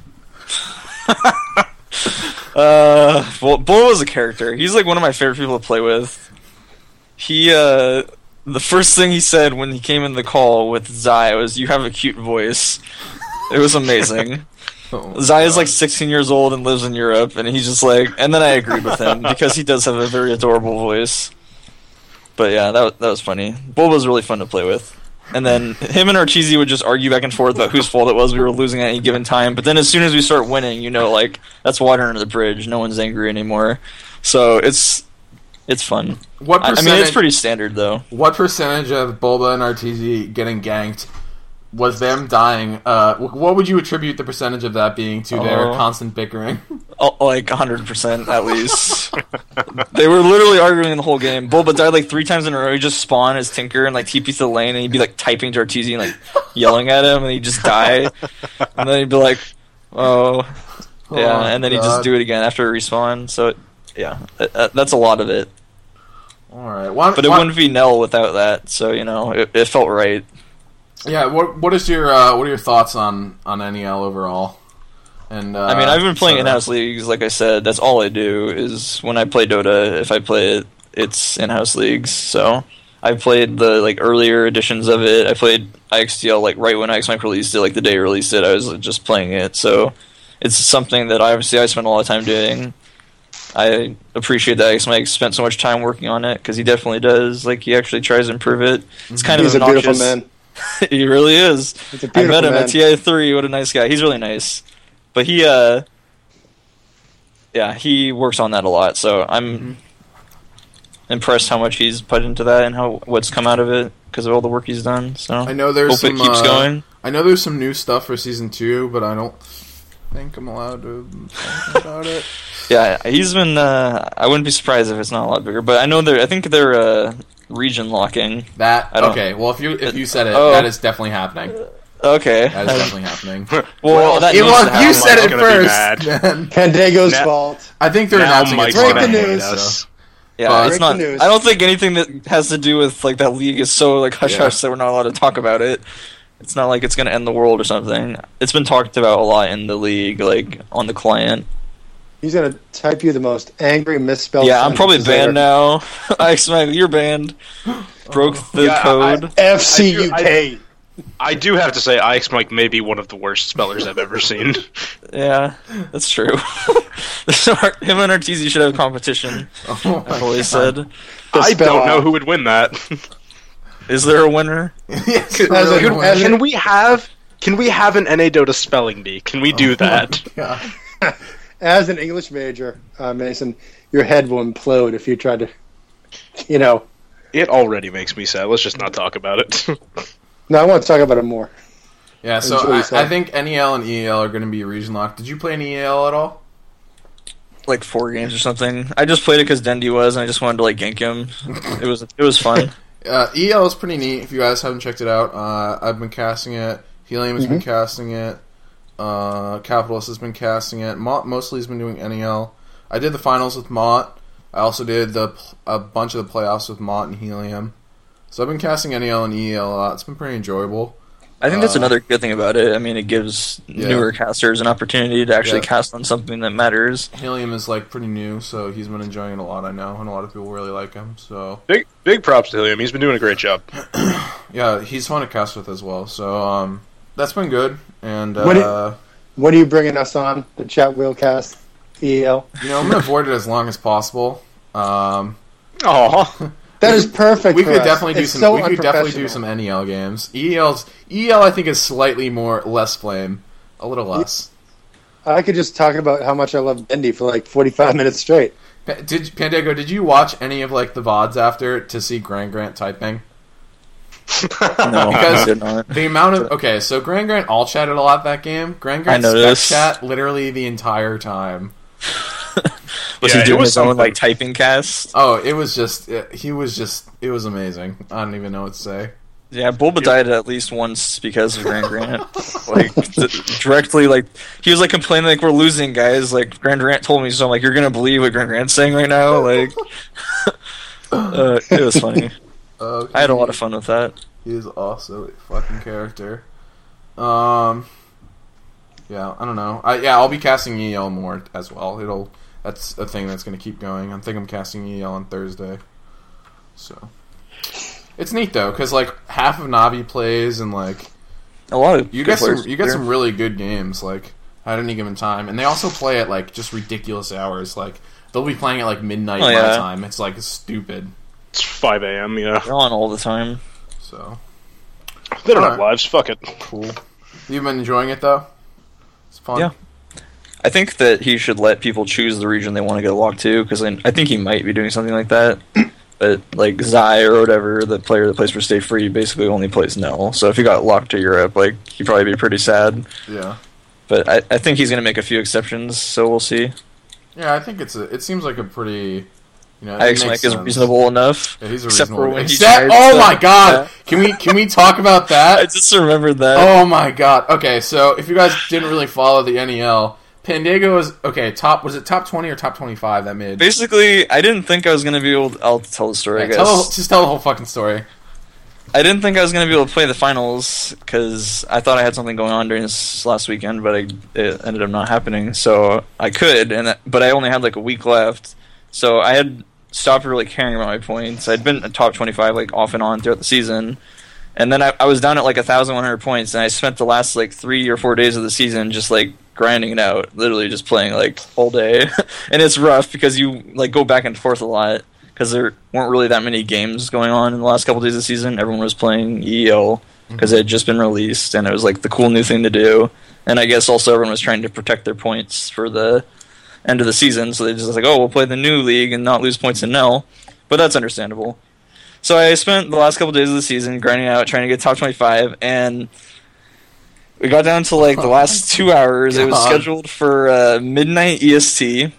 Well, Bull was a character. He's like one of my favorite people to play with. He, the first thing he said when he came in the call with Zai was, "You have a cute voice." It was amazing. Zai is like 16 years old and lives in Europe, and he's just like, and then I agreed with him because he does have a very adorable voice. But yeah, that was funny. Bull was really fun to play with. And then him and Arteezy would just argue back and forth about whose fault it was we were losing at any given time. But then as soon as we start winning, like, that's water under the bridge. No one's angry anymore. So it's fun. What percentage, I mean, it's pretty standard, though. What percentage of Bulba and Arteezy getting ganked was them dying? What would you attribute the percentage of that being to their constant bickering? Like 100% at least. They were literally arguing the whole game. Bulba died like 3 times in a row. He'd just spawn as Tinker and like TP to the lane, and he'd be like typing to Arteezy and like yelling at him, and he'd just die. And then he'd be like, and then he'd just do it again after a respawn. So that's a lot of it. All right, but it wouldn't be Nell without that. So it felt right. Yeah, what are your thoughts on NEL overall? And I mean, I've been playing in-house leagues. Like I said, that's all I do. Is when I play Dota, if I play it, it's in-house leagues. So I played the like earlier editions of it. I played IXDL like right when IXMike released it, like the day it released it. I was just playing it. So it's something that I spend a lot of time doing. I appreciate that IXMike spent so much time working on it because he definitely does. Like he actually tries to improve it. It's kind of obnoxious. He's a beautiful man. He really is. I met him at TI3. What a nice guy. He's really nice. But he works on that a lot. So I'm impressed how much he's put into that and what's come out of it because of all the work he's done. So I know there's hope it keeps going. I know there's some new stuff for season 2, but I don't think I'm allowed to talk about it. Yeah, he's been. I wouldn't be surprised if it's not a lot bigger. But I think they're region locking. Okay. Well, if you said it, that is definitely happening. Okay. That is definitely happening. You said it first. Fandango's fault. I think they're announcing it. Break the news. Yeah, it's not. I don't think anything that has to do with like that league is so like hush hush that we're not allowed to talk about it. It's not like it's going to end the world or something. It's been talked about a lot in the league, like on the client. He's going to type you the most angry misspelled. Yeah, I'm probably banned now. You're banned. Broke the code. FCUK. I do have to say, Ix Mike may be one of the worst spellers I've ever seen. Yeah, that's true. Him and Arteezy should have a competition. I've always said. I don't know who would win that. Is there a winner? Can we have an NA Dota spelling bee? Can we do that? As an English major, Mason, your head will implode if you try to, It already makes me sad. Let's just not talk about it. No, I want to talk about it more. Yeah, so I think NEL and EAL are going to be region locked. Did you play an EAL at all? Like 4 games or something. I just played it because Dendy was, and I just wanted to like gank him. It was fun. EAL is pretty neat. If you guys haven't checked it out, I've been casting it. Helium has been casting it. Capitalist has been casting it. Mott mostly has been doing NEL. I did the finals with Mott. I also did a bunch of the playoffs with Mott and Helium. So I've been casting NEL and EAL a lot. It's been pretty enjoyable. I think that's another good thing about it. I mean, it gives newer casters an opportunity to actually cast on something that matters. Helium is like pretty new, so he's been enjoying it a lot, I know, and a lot of people really like him. So big props to Helium. He's been doing a great job. Yeah, he's fun to cast with as well. So that's been good. And when are you bringing us on the chat wheel cast EAL? I'm going to avoid it as long as possible. That is perfect. We could definitely do some. We could definitely do some NEL games. EL, I think, is slightly less flame, a little less. I could just talk about how much I love Bendy for like 45 minutes straight. Pandego, did you watch any of like the VODs after to see Grant typing? No, because the amount of so Grant all chatted a lot that game. Grant spec chat literally the entire time. Was he doing his own like typing cast? Oh, it was just it was amazing. I don't even know what to say. Yeah, Bulba died at least once because of Grant. Like directly, like he was like complaining like we're losing, guys. Like Grant told me so. I'm like, you're gonna believe what Grant's saying right now? Like, it was funny. I had a lot of fun with that. He is also a fucking character. Yeah, I don't know. I'll be casting EL more as well. That's a thing that's going to keep going. I think I'm casting EL on Thursday. So it's neat though, because like half of Navi plays and like a lot of you get some really good games like at any given time, and they also play at like just ridiculous hours. Like they'll be playing at like midnight my time. It's like stupid. It's 5 a.m. Yeah, they're on all the time. So they don't have lives. Fuck it. Cool. You've been enjoying it though. It's fun. Yeah. I think that he should let people choose the region they want to get locked to, because I think he might be doing something like that. But like Zai or whatever, the player that plays for Stay Free, basically only plays Nell. So if he got locked to Europe, like he'd probably be pretty sad. Yeah. But I think he's going to make a few exceptions, so we'll see. Yeah, I think it seems like a pretty. Ix Mike is reasonable enough. Yeah, he's a reasonable. My god! Yeah. Can we talk about that? I just remembered that. Oh my god! Okay, so if you guys didn't really follow the NEL. Pandego is was it top 20 or top 25 that made? Basically, I didn't think I was going to be able to... I'll tell the story, I guess. Just tell the whole fucking story. I didn't think I was going to be able to play the finals, because I thought I had something going on during this last weekend, but it ended up not happening. So I could, but I only had like a week left. So I had stopped really caring about my points. I'd been a top 25 like off and on throughout the season. And then I was down at like 1,100 points, and I spent the last like 3 or 4 days of the season just like grinding it out, literally just playing like all day. And it's rough because you like go back and forth a lot because there weren't really that many games going on in the last couple days of the season. Everyone was playing EEL because it had just been released, and it was like the cool new thing to do. And I guess also everyone was trying to protect their points for the end of the season, so they just like, oh, we'll play the new league and not lose points in Nell. But that's understandable. So I spent the last couple days of the season grinding out, trying to get top 25, and we got down to like the last 2 hours. It was scheduled for midnight EST.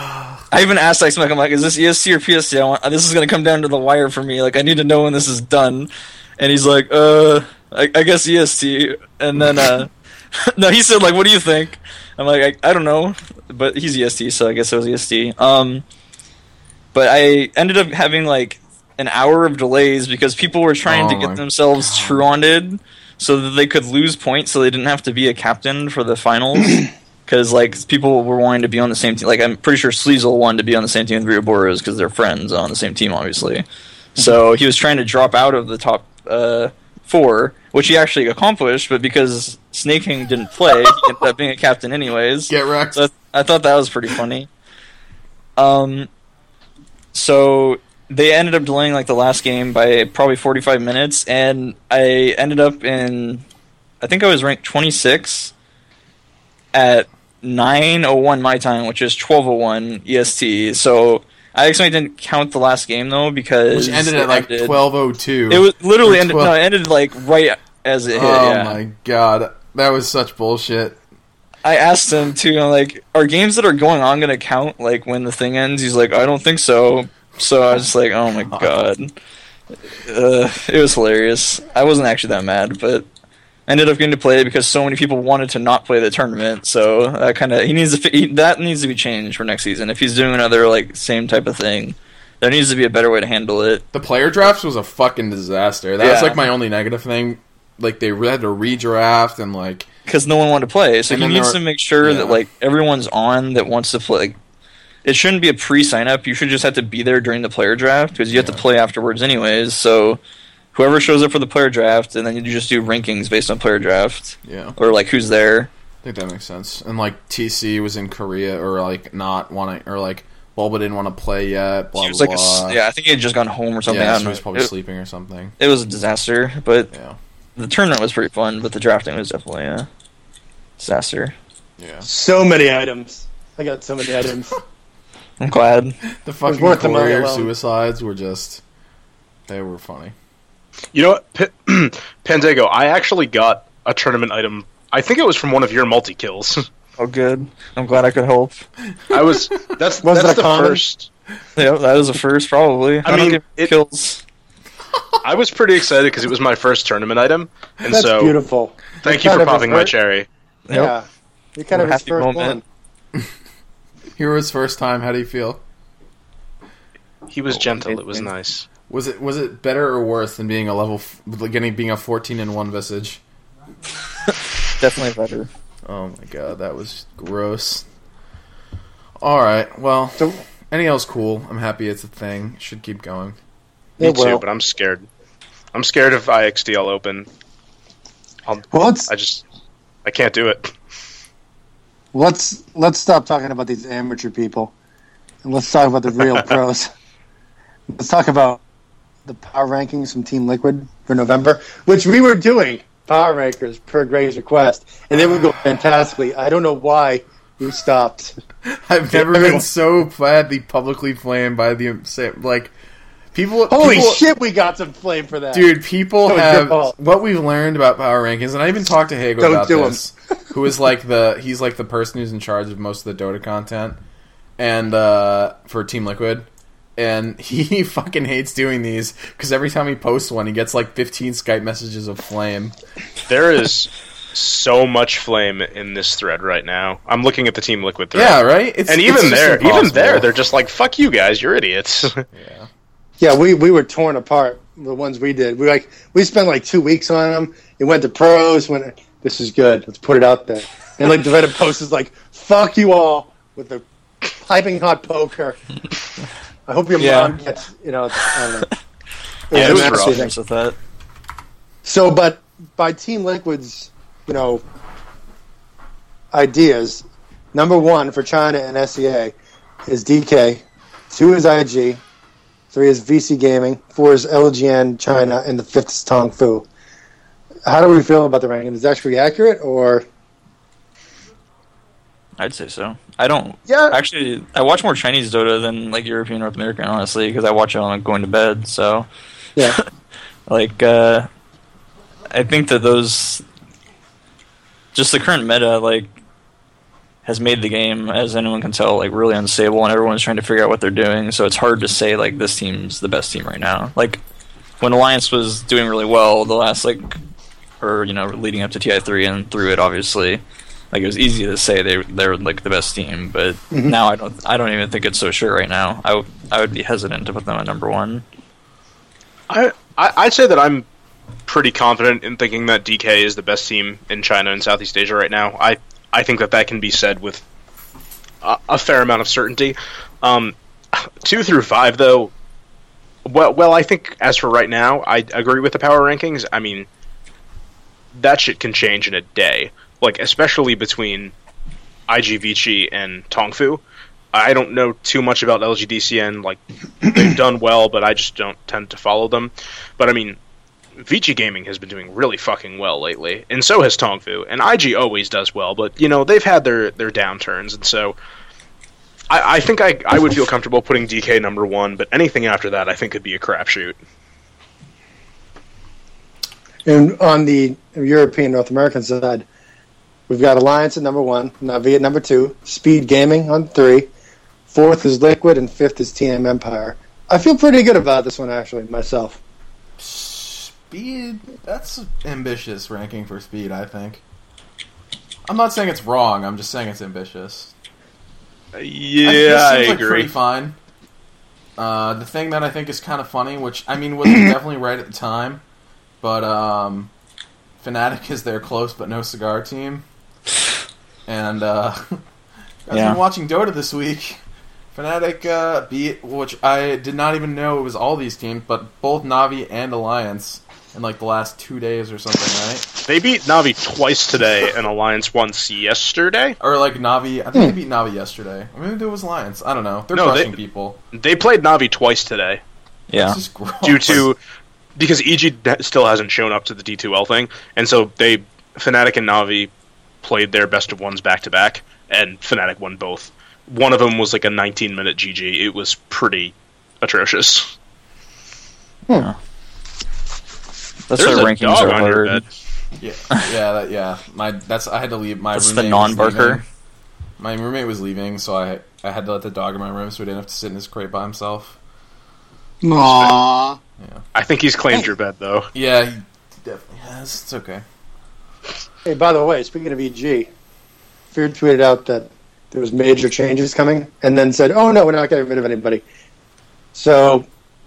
I even asked Ix Mike, I'm like, is this EST or PST? This is going to come down to the wire for me. Like, I need to know when this is done. And he's like, I guess EST. And then, no, he said, like, what do you think? I'm like, I don't know. But he's EST, so I guess it was EST. but I ended up having like an hour of delays because people were trying to get themselves Truonded so that they could lose points so they didn't have to be a captain for the finals. Because like people were wanting to be on the same team. Like I'm pretty sure Sleazel wanted to be on the same team with Rioboros because they're friends on the same team, obviously. So he was trying to drop out of the top 4, which he actually accomplished, but because Snake King didn't play, he ended up being a captain anyways. Get wrecked. So I thought that was pretty funny. So they ended up delaying like the last game by probably 45 minutes, and I ended up in, I think I was ranked 26 at 9:01 my time, which is 12:01 EST. So I actually didn't count the last game though because which ended at like 12:02. It was literally ended. No, it ended like right as it hit. Oh my god, that was such bullshit. I asked him too. I'm like, are games that are going on going to count like when the thing ends? He's like, I don't think so. So I was just like, oh my god. It was hilarious. I wasn't actually that mad, but I ended up getting to play it because so many people wanted to not play the tournament. So that kind of that needs to be changed for next season. If he's doing another like same type of thing, there needs to be a better way to handle it. The player drafts was a fucking disaster. That was like my only negative thing. Like they had to redraft and like because no one wanted to play. So he needs to make sure that like everyone's on that wants to play. Like, it shouldn't be a pre-sign up. You should just have to be there during the player draft because you have to play afterwards anyways. So whoever shows up for the player draft, and then you just do rankings based on player draft. Yeah. Or like who's there. I think that makes sense. And like TC was in Korea or like not wanting or like Bulba didn't want to play yet. Blah blah blah. I think he had just gone home or something. Yeah, so he was probably sleeping or something. It was a disaster, but the tournament was pretty fun. But the drafting was definitely a disaster. Yeah. So many items. I got so many items. I'm glad. The fucking warrior suicides were just... They were funny. You know what, Pandago, I actually got a tournament item. I think it was from one of your multi-kills. Oh, good. I'm glad I could help. That's the first. Yeah, that was the first, probably. I mean, kills. I was pretty excited because it was my first tournament item. And that's beautiful. Thank you for popping my cherry. Yeah. You're kind of his first moment. Hero's first time. How do you feel? He was gentle. It was nice. Was it better or worse than being a being a 14-1 Visage? Definitely better. Oh my god, that was gross. All right, well, anything else cool? I'm happy it's a thing. It should keep going. Me too, but I'm scared. I'm scared of IXDL Open. I can't do it. Let's stop talking about these amateur people, and let's talk about the real pros. Let's talk about the power rankings from Team Liquid for November, which we were doing power rankers per Gray's request, and they would go fantastically. I don't know why we stopped. I've never been so badly publicly flamed by the people. Holy shit, we got some flame for that, dude. People have what we've learned about power rankings, and I even talked to Hago about this. Who is he's like the person who's in charge of most of the Dota content, and for Team Liquid. And he fucking hates doing these because every time he posts one, he gets like 15 Skype messages of flame. There is so much flame in this thread right now. I'm looking at the Team Liquid thread. Yeah, right? Even there, they're just like, fuck you guys, you're idiots. Yeah, we were torn apart, the ones we did. We spent like 2 weeks on them. It went to pros, this is good, let's put it out there. And like the Reddit post is like, fuck you all, with the piping hot poker. I hope your mom gets, I don't know. Yeah, it was rough with that. So, but by Team Liquid's, ideas, number 1 for China and SEA is DK, 2 is IG, 3 is VC Gaming, 4 is LGN China, and the 5th is Tong Fu. How do we feel about the ranking? Is it actually accurate, or... I'd say so. Actually, I watch more Chinese Dota than like European, North American, honestly, because I watch it on like going to bed. So, yeah, I think that just the current meta has made the game, as anyone can tell, like really unstable, and everyone's trying to figure out what they're doing. So it's hard to say like this team's the best team right now. Like when Alliance was doing really well the last leading up to TI3 and through it, obviously. Like, it was easy to say they're like the best team, but now I don't even think it's so sure right now. I would be hesitant to put them at number 1. I'd say that I'm pretty confident in thinking that DK is the best team in China and Southeast Asia right now. I think that can be said with a fair amount of certainty. 2 through 5, though, well, I think as for right now, I agree with the power rankings. I mean, that shit can change in a day. Like, especially between IG Vici and Tongfu. I don't know too much about LGDCN. Like, they've done well, but I just don't tend to follow them. But I mean, Vici Gaming has been doing really fucking well lately, and so has Tongfu. And IG always does well, but you know, they've had their downturns, and so I think I would feel comfortable putting DK number 1, but anything after that I think could be a crapshoot. And on the European North American side, we've got Alliance at number 1, Navi at number 2, Speed Gaming on 3, 4th is Liquid, and 5th is TM Empire. I feel pretty good about this one, actually, myself. Speed, that's ambitious ranking for Speed, I think. I'm not saying it's wrong, I'm just saying it's ambitious. Yeah, I agree. Pretty fine. The thing that I think is kind of funny, which, I mean, was definitely right at the time, but Fnatic is their close but no cigar team. And I've been watching Dota this week. Fnatic beat, which I did not even know it was all these teams, but both Na'Vi and Alliance in like the last 2 days or something, right? They beat Na'Vi twice today, and Alliance once yesterday. Or like Na'Vi, I think they beat Na'Vi yesterday. Or maybe it was Alliance. I don't know. They're crushing people. They played Na'Vi twice today. Yeah. Because EG still hasn't shown up to the D2L thing, and so Fnatic and Na'Vi played their best of ones back to back, and Fnatic won both. One of them was like a 19-minute GG. It was pretty atrocious. That's our rankings are hard. I had to leave. My That's roommate the non-barker. My roommate was leaving, so I had to let the dog in my room, so he didn't have to sit in his crate by himself. Aww. Yeah. I think he's claimed your bed, though. Yeah, he definitely has. It's okay. Hey, by the way, speaking of EG, Fear tweeted out that there was major changes coming, and then said, "Oh no, we're not getting rid of anybody." So,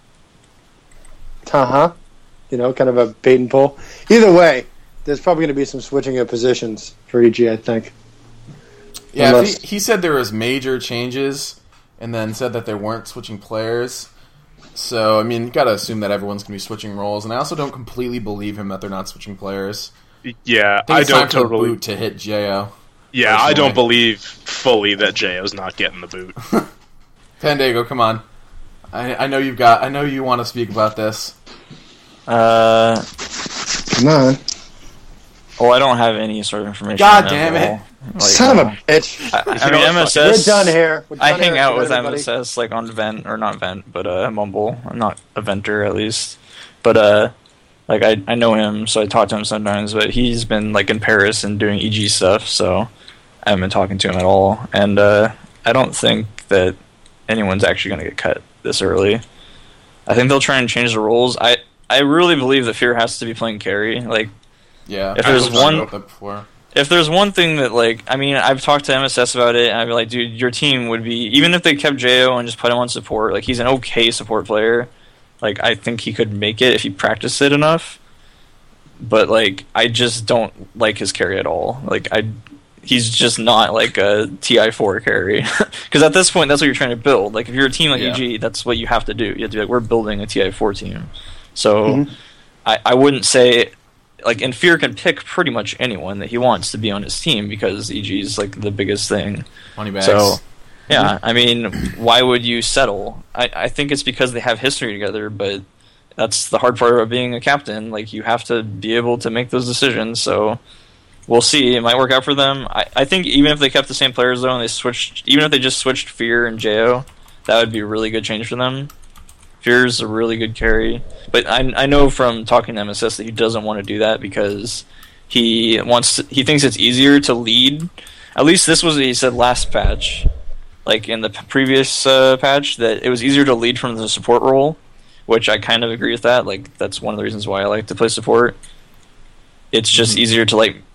kind of a bait and pull. Either way, there's probably going to be some switching of positions for EG, I think. Yeah, he said there was major changes, and then said that they weren't switching players. So, I mean, you got to assume that everyone's going to be switching roles, and I also don't completely believe him that they're not switching players. Yeah, I don't totally boot to hit Jo. Yeah, personally. I don't believe fully that JO's not getting the boot. Pandago, come on. I know you want to speak about this. Come on. Well, I don't have any sort of information. God damn it! Like, Son of a bitch! I mean, MSS. We're done here. I hang out with MSS like on Vent, or not Vent, but Mumble. I'm not a Venter at least, but like I know him, so I talk to him sometimes. But he's been like in Paris and doing EG stuff, so I haven't been talking to him at all. And I don't think that anyone's actually going to get cut this early. I think they'll try and change the rules. I really believe that Fear has to be playing carry. Like, yeah, if there's one thing that, like, I mean, I've talked to MSS about it, and I'd be like, dude, your team would be, even if they kept Jo and just put him on support, like, he's an okay support player. Like, I think he could make it if he practiced it enough. But, like, I just don't like his carry at all. Like, he's just not, like, a TI4 carry. Because at this point, that's what you're trying to build. Like, if you're a team like EG, that's what you have to do. You have to be like, we're building a TI4 team. So, I wouldn't say... Like, and Fear can pick pretty much anyone that he wants to be on his team because EG is, like, the biggest thing. Money bags. So, yeah, I mean, why would you settle? I think it's because they have history together, but that's the hard part of being a captain. Like, you have to be able to make those decisions, so we'll see. It might work out for them. I think even if they kept the same players, though, and even if they just switched Fear and Jo, that would be a really good change for them. Fear's a really good carry, but I know from talking to MSS that he doesn't want to do that because he thinks it's easier to lead. At least this was what he said last patch, like in the previous patch, that it was easier to lead from the support role, which I kind of agree with that. Like, that's one of the reasons why I like to play support. It's just easier to, like,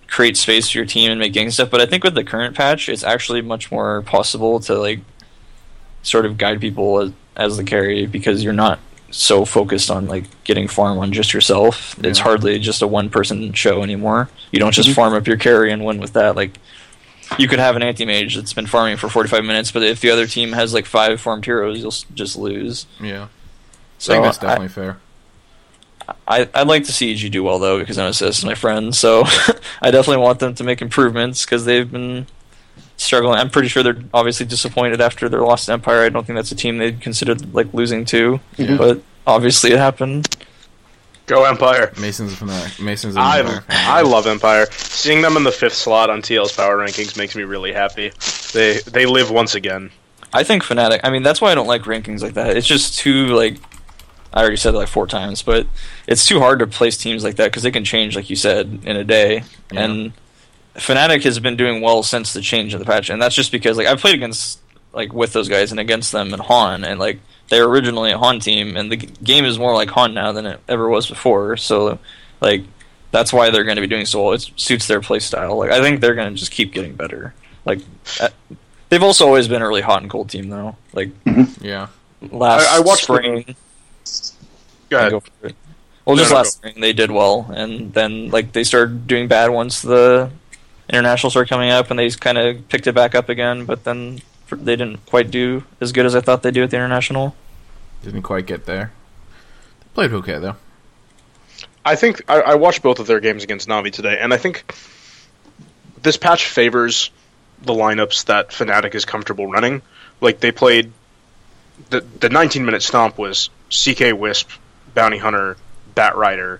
create space for your team and make gank stuff. But I think with the current patch, it's actually much more possible to like sort of guide people as the carry, because you're not so focused on like getting farm on just yourself. Yeah. It's hardly just a one-person show anymore. You don't just farm up your carry and win with that. Like, you could have an anti-mage that's been farming for 45 minutes, but if the other team has like 5 farmed heroes, you'll just lose. Yeah. So I think that's definitely fair. I'd like to see EG do well, though, because MSS is my friend, so I definitely want them to make improvements, because they've been struggling. I'm pretty sure they're obviously disappointed after their loss to Empire. I don't think that's a team they'd considered like losing to, but obviously it happened. Go Empire. Mason's Mason's I love Empire. Seeing them in the 5th slot on TL's power rankings makes me really happy. They live once again. I think Fnatic, I mean, that's why I don't like rankings like that. It's just too, like, I already said it like 4 times, but it's too hard to place teams like that, because they can change, like you said, in a day. Yeah. And Fnatic has been doing well since the change of the patch, and that's just because, like, I've played against, like, with those guys and against them in Han, and, like, they were originally a Han team, and the game is more like Han now than it ever was before, so, like, that's why they're going to be doing so well. It suits their play style. Like, I think they're going to just keep getting better. Like, they've also always been a really hot and cold team, though. Like, yeah. I watched spring. Go ahead. Go for it. Well, just last spring they did well, and then like they started doing bad once the international started coming up, and they kind of picked it back up again. But then they didn't quite do as good as I thought they'd do at the international. Didn't quite get there. They played okay though. I think I watched both of their games against Na'Vi today, and I think this patch favors the lineups that Fnatic is comfortable running. Like, they played the 19-minute stomp was CK Wisp, Bounty Hunter, Batrider,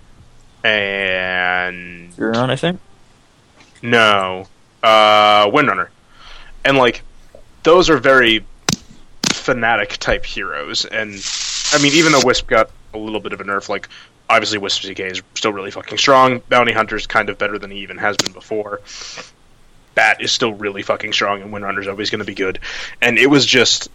and Huron, I think. No, Windrunner, and like those are very Fnatic type heroes. And I mean, even though Wisp got a little bit of a nerf, like obviously Wisp CK is still really fucking strong. Bounty Hunter's kind of better than he even has been before. Bat is still really fucking strong, and Windrunner's always going to be good. And it was just,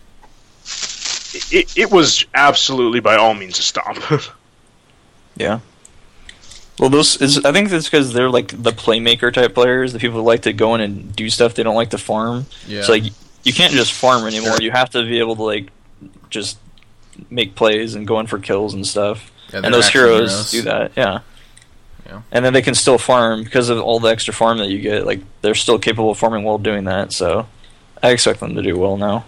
it was absolutely by all means a stomp. Yeah. Well, I think that's because they're like the playmaker type players, the people who like to go in and do stuff. They don't like to farm. Yeah. So like, you can't just farm anymore. You have to be able to like just make plays and go in for kills and stuff. Yeah, and those heroes do that. Yeah. Yeah. And then they can still farm because of all the extra farm that you get. Like, they're still capable of farming while doing that. So I expect them to do well now.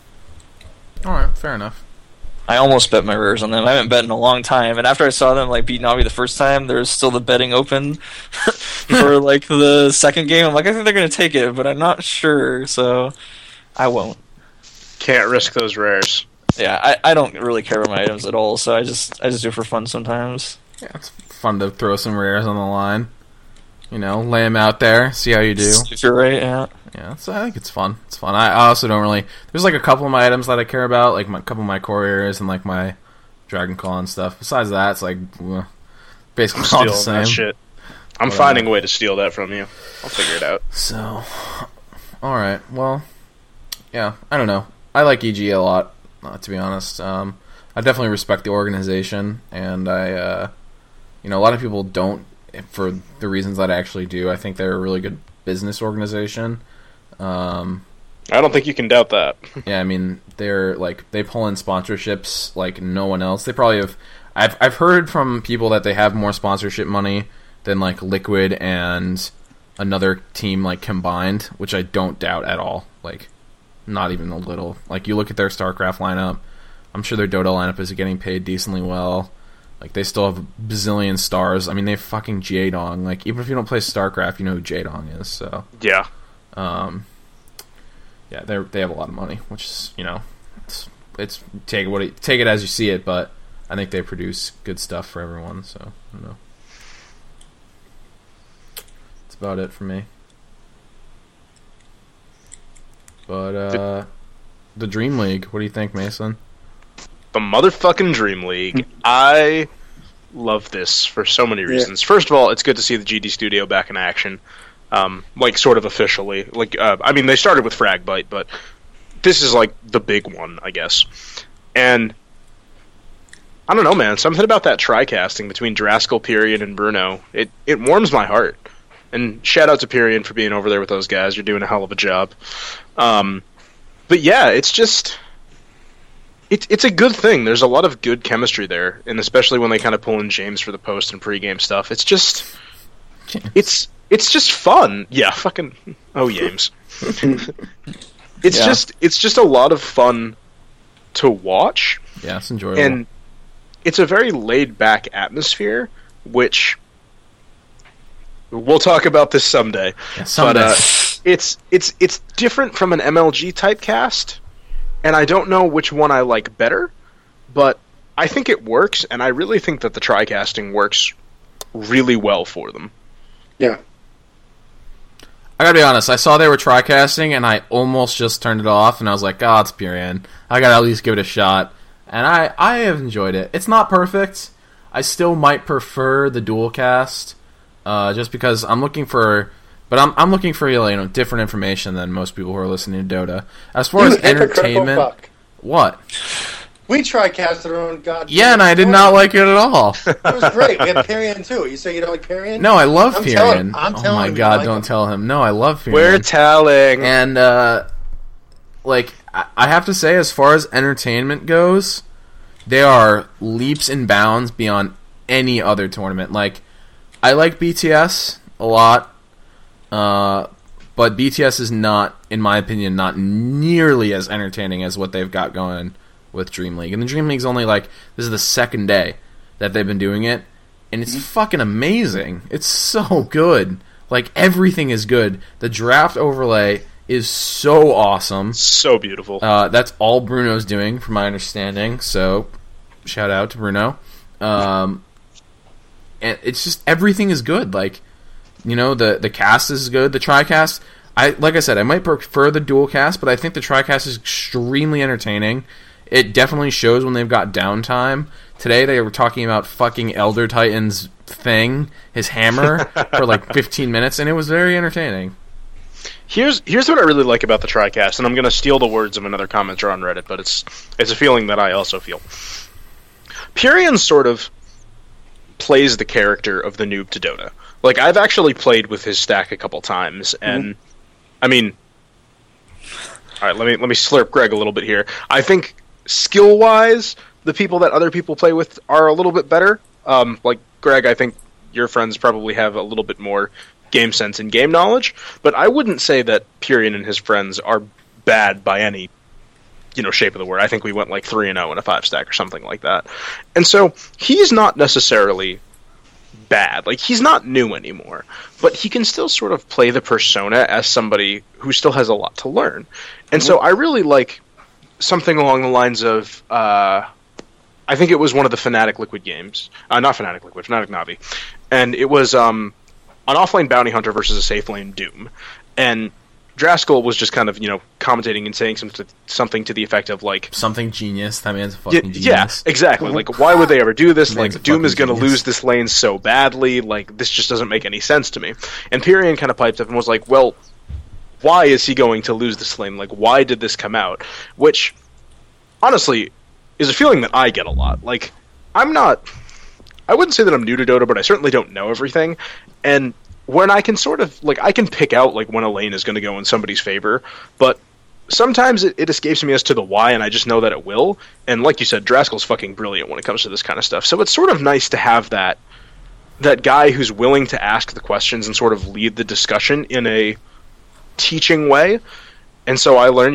All right, fair enough. I almost bet my rares on them. I haven't bet in a long time, and after I saw them like beat Na'Vi the first time, there was still the betting open for like the second game. I'm like, I think they're gonna take it, but I'm not sure, so I won't. Can't risk those rares. Yeah, I don't really care about my items at all, so I just do it for fun sometimes. Yeah, it's fun to throw some rares on the line. You know, lay them out there, see how you do. If you're right, yeah. Yeah, so I think it's fun. It's fun. I also don't really... There's like a couple of my items that I care about, like a couple of my couriers and like my Dragon Claw and stuff. Besides that, it's like basically all the same. That shit. I'm finding a way to steal that from you. I'll figure it out. So, alright, well, yeah, I don't know. I like EG a lot, to be honest. I definitely respect the organization, and I, a lot of people don't, for the reasons that I actually do. I think they're a really good business organization. I don't think you can doubt that. Yeah, I mean, they're like, they pull in sponsorships like no one else. They probably have. I've heard from people that they have more sponsorship money than like Liquid and another team like combined, which I don't doubt at all. Like, not even a little. Like, you look at their StarCraft lineup. I'm sure their Dota lineup is getting paid decently well. Like, they still have a bazillion stars. I mean, they have fucking Jaedong. Like, even if you don't play StarCraft, you know who Jaedong is. So yeah, yeah, they have a lot of money, which is, it's take it as you see it. But I think they produce good stuff for everyone. So I don't know. That's about it for me. But the Dream League, what do you think, Mason? The motherfucking Dream League. I love this for so many reasons. Yeah. First of all, it's good to see the GD Studio back in action. Like, sort of officially. Like, I mean, they started with Fragbite, but this is, like, the big one, I guess. And I don't know, man. Something about that tri-casting between Draskell, Pyrion, and Bruno, it warms my heart. And shout out to Pyrian for being over there with those guys. You're doing a hell of a job. But yeah, it's just... It's a good thing. There's a lot of good chemistry there, and especially when they kind of pull in James for the post and pregame stuff. It's just... It's just fun. Yeah, fucking... Oh, James. It's just a lot of fun to watch. Yeah, it's enjoyable. And it's a very laid-back atmosphere, which... We'll talk about this someday. Yeah, someday. But it's different from an MLG type cast, and I don't know which one I like better, but I think it works, and I really think that the tri-casting works really well for them. Yeah. I gotta be honest, I saw they were tri-casting, and I almost just turned it off, and I was like, it's Pyrian. I gotta at least give it a shot. And I have enjoyed it. It's not perfect. I still might prefer the dual cast, just because I'm looking for... But I'm looking for different information than most people who are listening to Dota. As far as entertainment... Fuck. What? We tri-casted our own goddamn... Yeah, and I did not like it at all. It was great. We had Pyrian, too. You say you don't like Pyrian? No, I love Pyrian. Oh my god, don't tell him. No, I love Pyrian. We're telling. And, I have to say, as far as entertainment goes, they are leaps and bounds beyond any other tournament. Like, I like BTS a lot, but BTS is not, in my opinion, not nearly as entertaining as what they've got going with Dream League. And the Dream League's only this is the second day that they've been doing it, and it's fucking amazing. It's so good. Everything is good. The draft overlay is so awesome. So beautiful. That's all Bruno's doing, from my understanding, so shout out to Bruno. And it's just, everything is good. The cast is good. The tri-cast, like I said, I might prefer the dual cast, but I think the tri-cast is extremely entertaining. It definitely shows when they've got downtime. Today they were talking about fucking Elder Titan's thing, his hammer, for 15 minutes, and it was very entertaining. Here's what I really like about the tri-cast, and I'm going to steal the words of another commenter on Reddit, but it's a feeling that I also feel. Pyrian sort of plays the character of the noob to Dota. I've actually played with his stack a couple times, and I mean, all right, let me slurp Greg a little bit here. I think skill-wise, the people that other people play with are a little bit better. Greg, I think your friends probably have a little bit more game sense and game knowledge, but I wouldn't say that Pyrian and his friends are bad by any shape of the word. I think we went 3-0 in a 5-stack or something like that. And so he's not necessarily bad. He's not new anymore, but he can still sort of play the persona as somebody who still has a lot to learn. And so I really like something along the lines of, I think it was one of the Fnatic Liquid games. Not Fnatic Liquid, Fnatic Navi. And it was an offlane bounty hunter versus a safe lane Doom. And Draskell was just kind of, commentating and saying something to the effect of, something genius. That man's a fucking genius. Yeah, exactly. Why would they ever do this? Doom is going to lose this lane so badly. This just doesn't make any sense to me. And Pyrian kind of piped up and was like, well, why is he going to lose this lane? Why did this come out? Which, honestly, is a feeling that I get a lot. I wouldn't say that I'm new to Dota, but I certainly don't know everything. And when I can sort of, I can pick out, when a lane is going to go in somebody's favor, but sometimes it escapes me as to the why, and I just know that it will. And like you said, Draskell's fucking brilliant when it comes to this kind of stuff. So it's sort of nice to have that guy who's willing to ask the questions and sort of lead the discussion in a teaching way. And so I learned,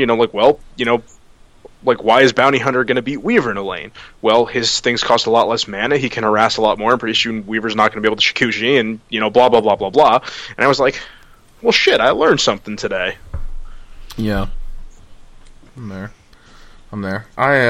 why is Bounty Hunter going to beat Weaver in a lane? Well, his things cost a lot less mana, he can harass a lot more, and pretty soon Weaver's not going to be able to Shikuji, and, blah, blah, blah, blah, blah. And I was like, well, shit, I learned something today. Yeah. I'm there.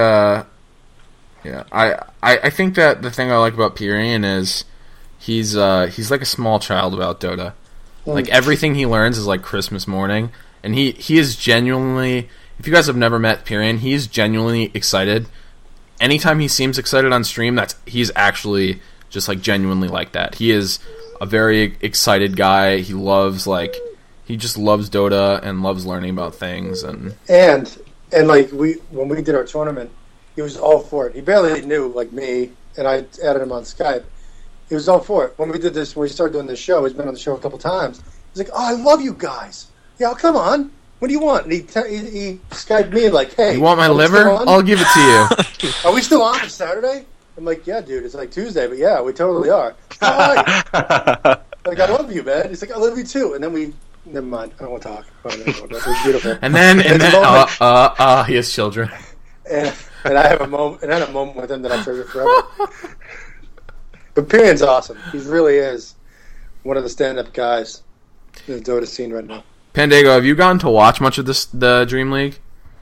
I think that the thing I like about Pyrian is he's like a small child about Dota. Everything he learns is like Christmas morning, and he is genuinely... If you guys have never met Pyrian, he's genuinely excited. Anytime he seems excited on stream, he's actually just genuinely like that. He is a very excited guy. He loves he just loves Dota and loves learning about things and when we did our tournament, he was all for it. He barely knew me, and I added him on Skype, He was all for it. When we started doing this show, he's been on the show a couple times. He's like, "Oh, I love you guys. Yeah, come on. What do you want?" And he Skyped me like, "Hey, you want my liver? I'll give it to you." Are we still on Saturday? I'm like, "Yeah, dude. It's like Tuesday, but yeah, we totally are." All right. Like, I love you, man. He's like, "I love you too." And then never mind. I don't want to talk. It was beautiful. And then, he has children. And I have a moment with him that I treasure forever. But Perion's awesome. He really is one of the stand-up guys in the Dota scene right now. Pandago, have you gotten to watch much of the Dream League?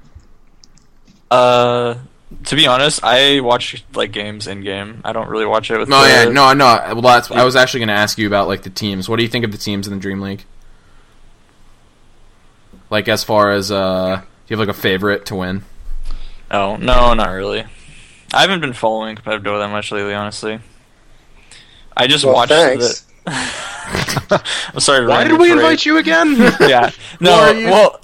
To be honest, I watch like games in game. I don't really watch it with. No. Well, I was actually going to ask you about like the teams. What do you think of the teams in the Dream League? Like as far as do you have like a favorite to win? Oh no, not really. I haven't been following competitive Dota that much lately, honestly. I just watched thanks. I'm sorry. Why did we invite you again? Yeah. No. Well,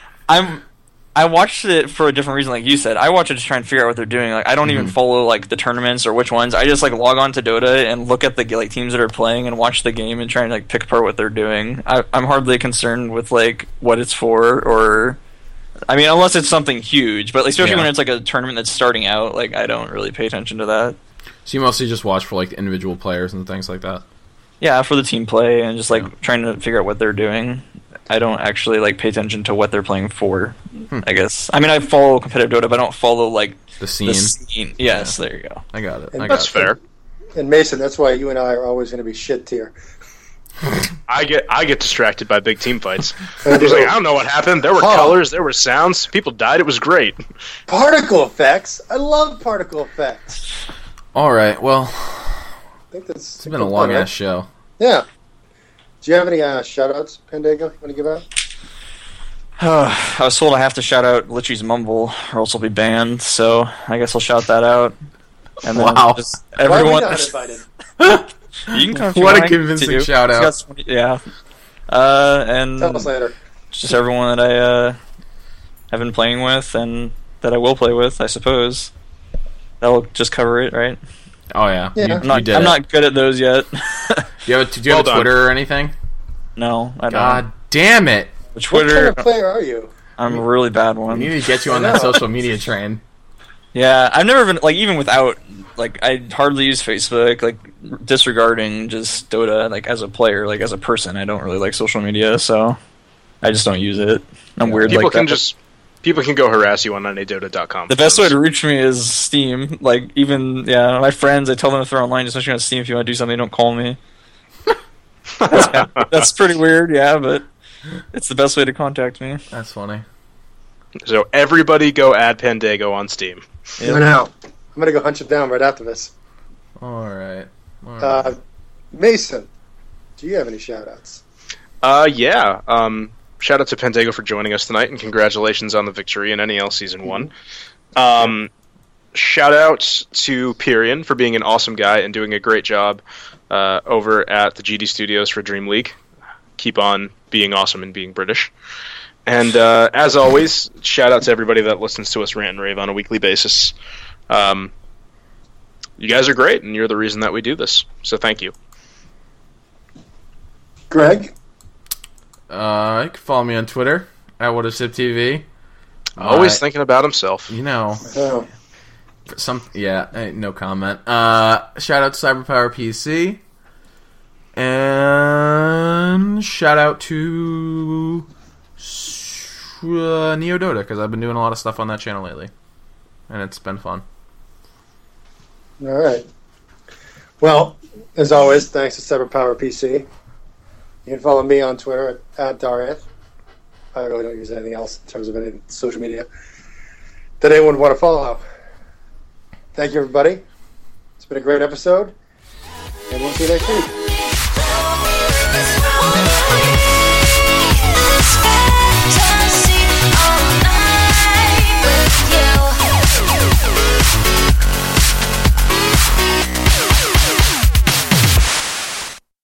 I watched it for a different reason, like you said. I watch it to try and figure out what they're doing. Like I don't even follow like the tournaments or which ones. I just like log on to Dota and look at the like teams that are playing and watch the game and try and like pick apart what they're doing. I'm hardly concerned with like what it's for or. I mean, unless it's something huge, but especially when it's like a tournament that's starting out, like I don't really pay attention to that. So you mostly just watch for like the individual players and things like that? Yeah, for the team play and just like trying to figure out what they're doing. I don't actually like pay attention to what they're playing for, I guess. I mean, I follow competitive Dota, but I don't follow like the scene. Yes, there you go. I got it. That's fair. And Mason, that's why you and I are always going to be shit tier. I get distracted by big team fights. I was like, I don't know what happened. There were colors, there were sounds, people died. It was great. Particle effects. I love particle effects. All right. Well, I think it's been a long ass show. Yeah. Do you have any shout-outs, Pandago, you want to give out? I was told I have to shout out Litchy's Mumble, or else I'll be banned. So I guess I'll shout that out. And then just everyone. Why are we not invited? You can come. What a convincing shout out! Yeah. And tell us later. Just everyone that I have been playing with and that I will play with, I suppose. That'll just cover it, right? Oh yeah. Yeah. I'm not good at those yet. Do you have a Twitter or anything? No, I don't. God damn it! Twitter. What kind of player are you? I'm a really bad one. We need to get you on that social media train. Yeah, I've never been like even without like I hardly use Facebook. Like disregarding just Dota like as a player, like as a person, I don't really like social media, so I just don't use it. I'm weird. People can go harass you on NADota.com. The best way to reach me is Steam. Like, even, my friends, I tell them if they're online, especially on Steam, if you want to do something, don't call me. That's pretty weird, yeah, but it's the best way to contact me. That's funny. So everybody go add Pandago on Steam. Yep. Right now. I'm going to go hunt it down right after this. All right. Mason, do you have any shout-outs? Yeah. Shout out to Pandago for joining us tonight, and congratulations on the victory in NEL Season 1. Shout out to Pyrian for being an awesome guy and doing a great job over at the GD Studios for Dream League. Keep on being awesome and being British. And as always, shout out to everybody that listens to us rant and rave on a weekly basis. You guys are great, and you're the reason that we do this. So thank you. Greg? You can follow me on Twitter at WhatIsSipTV. Always thinking about himself. You know. Oh. No comment. Shout out to Cyberpower PC. And shout out to NeoDota, because I've been doing a lot of stuff on that channel lately. And it's been fun. All right. Well, as always, thanks to Cyberpower PC. You can follow me on Twitter at Dariath. I really don't use anything else in terms of any social media that anyone would want to follow. Thank you, everybody. It's been a great episode, and we'll see you next week.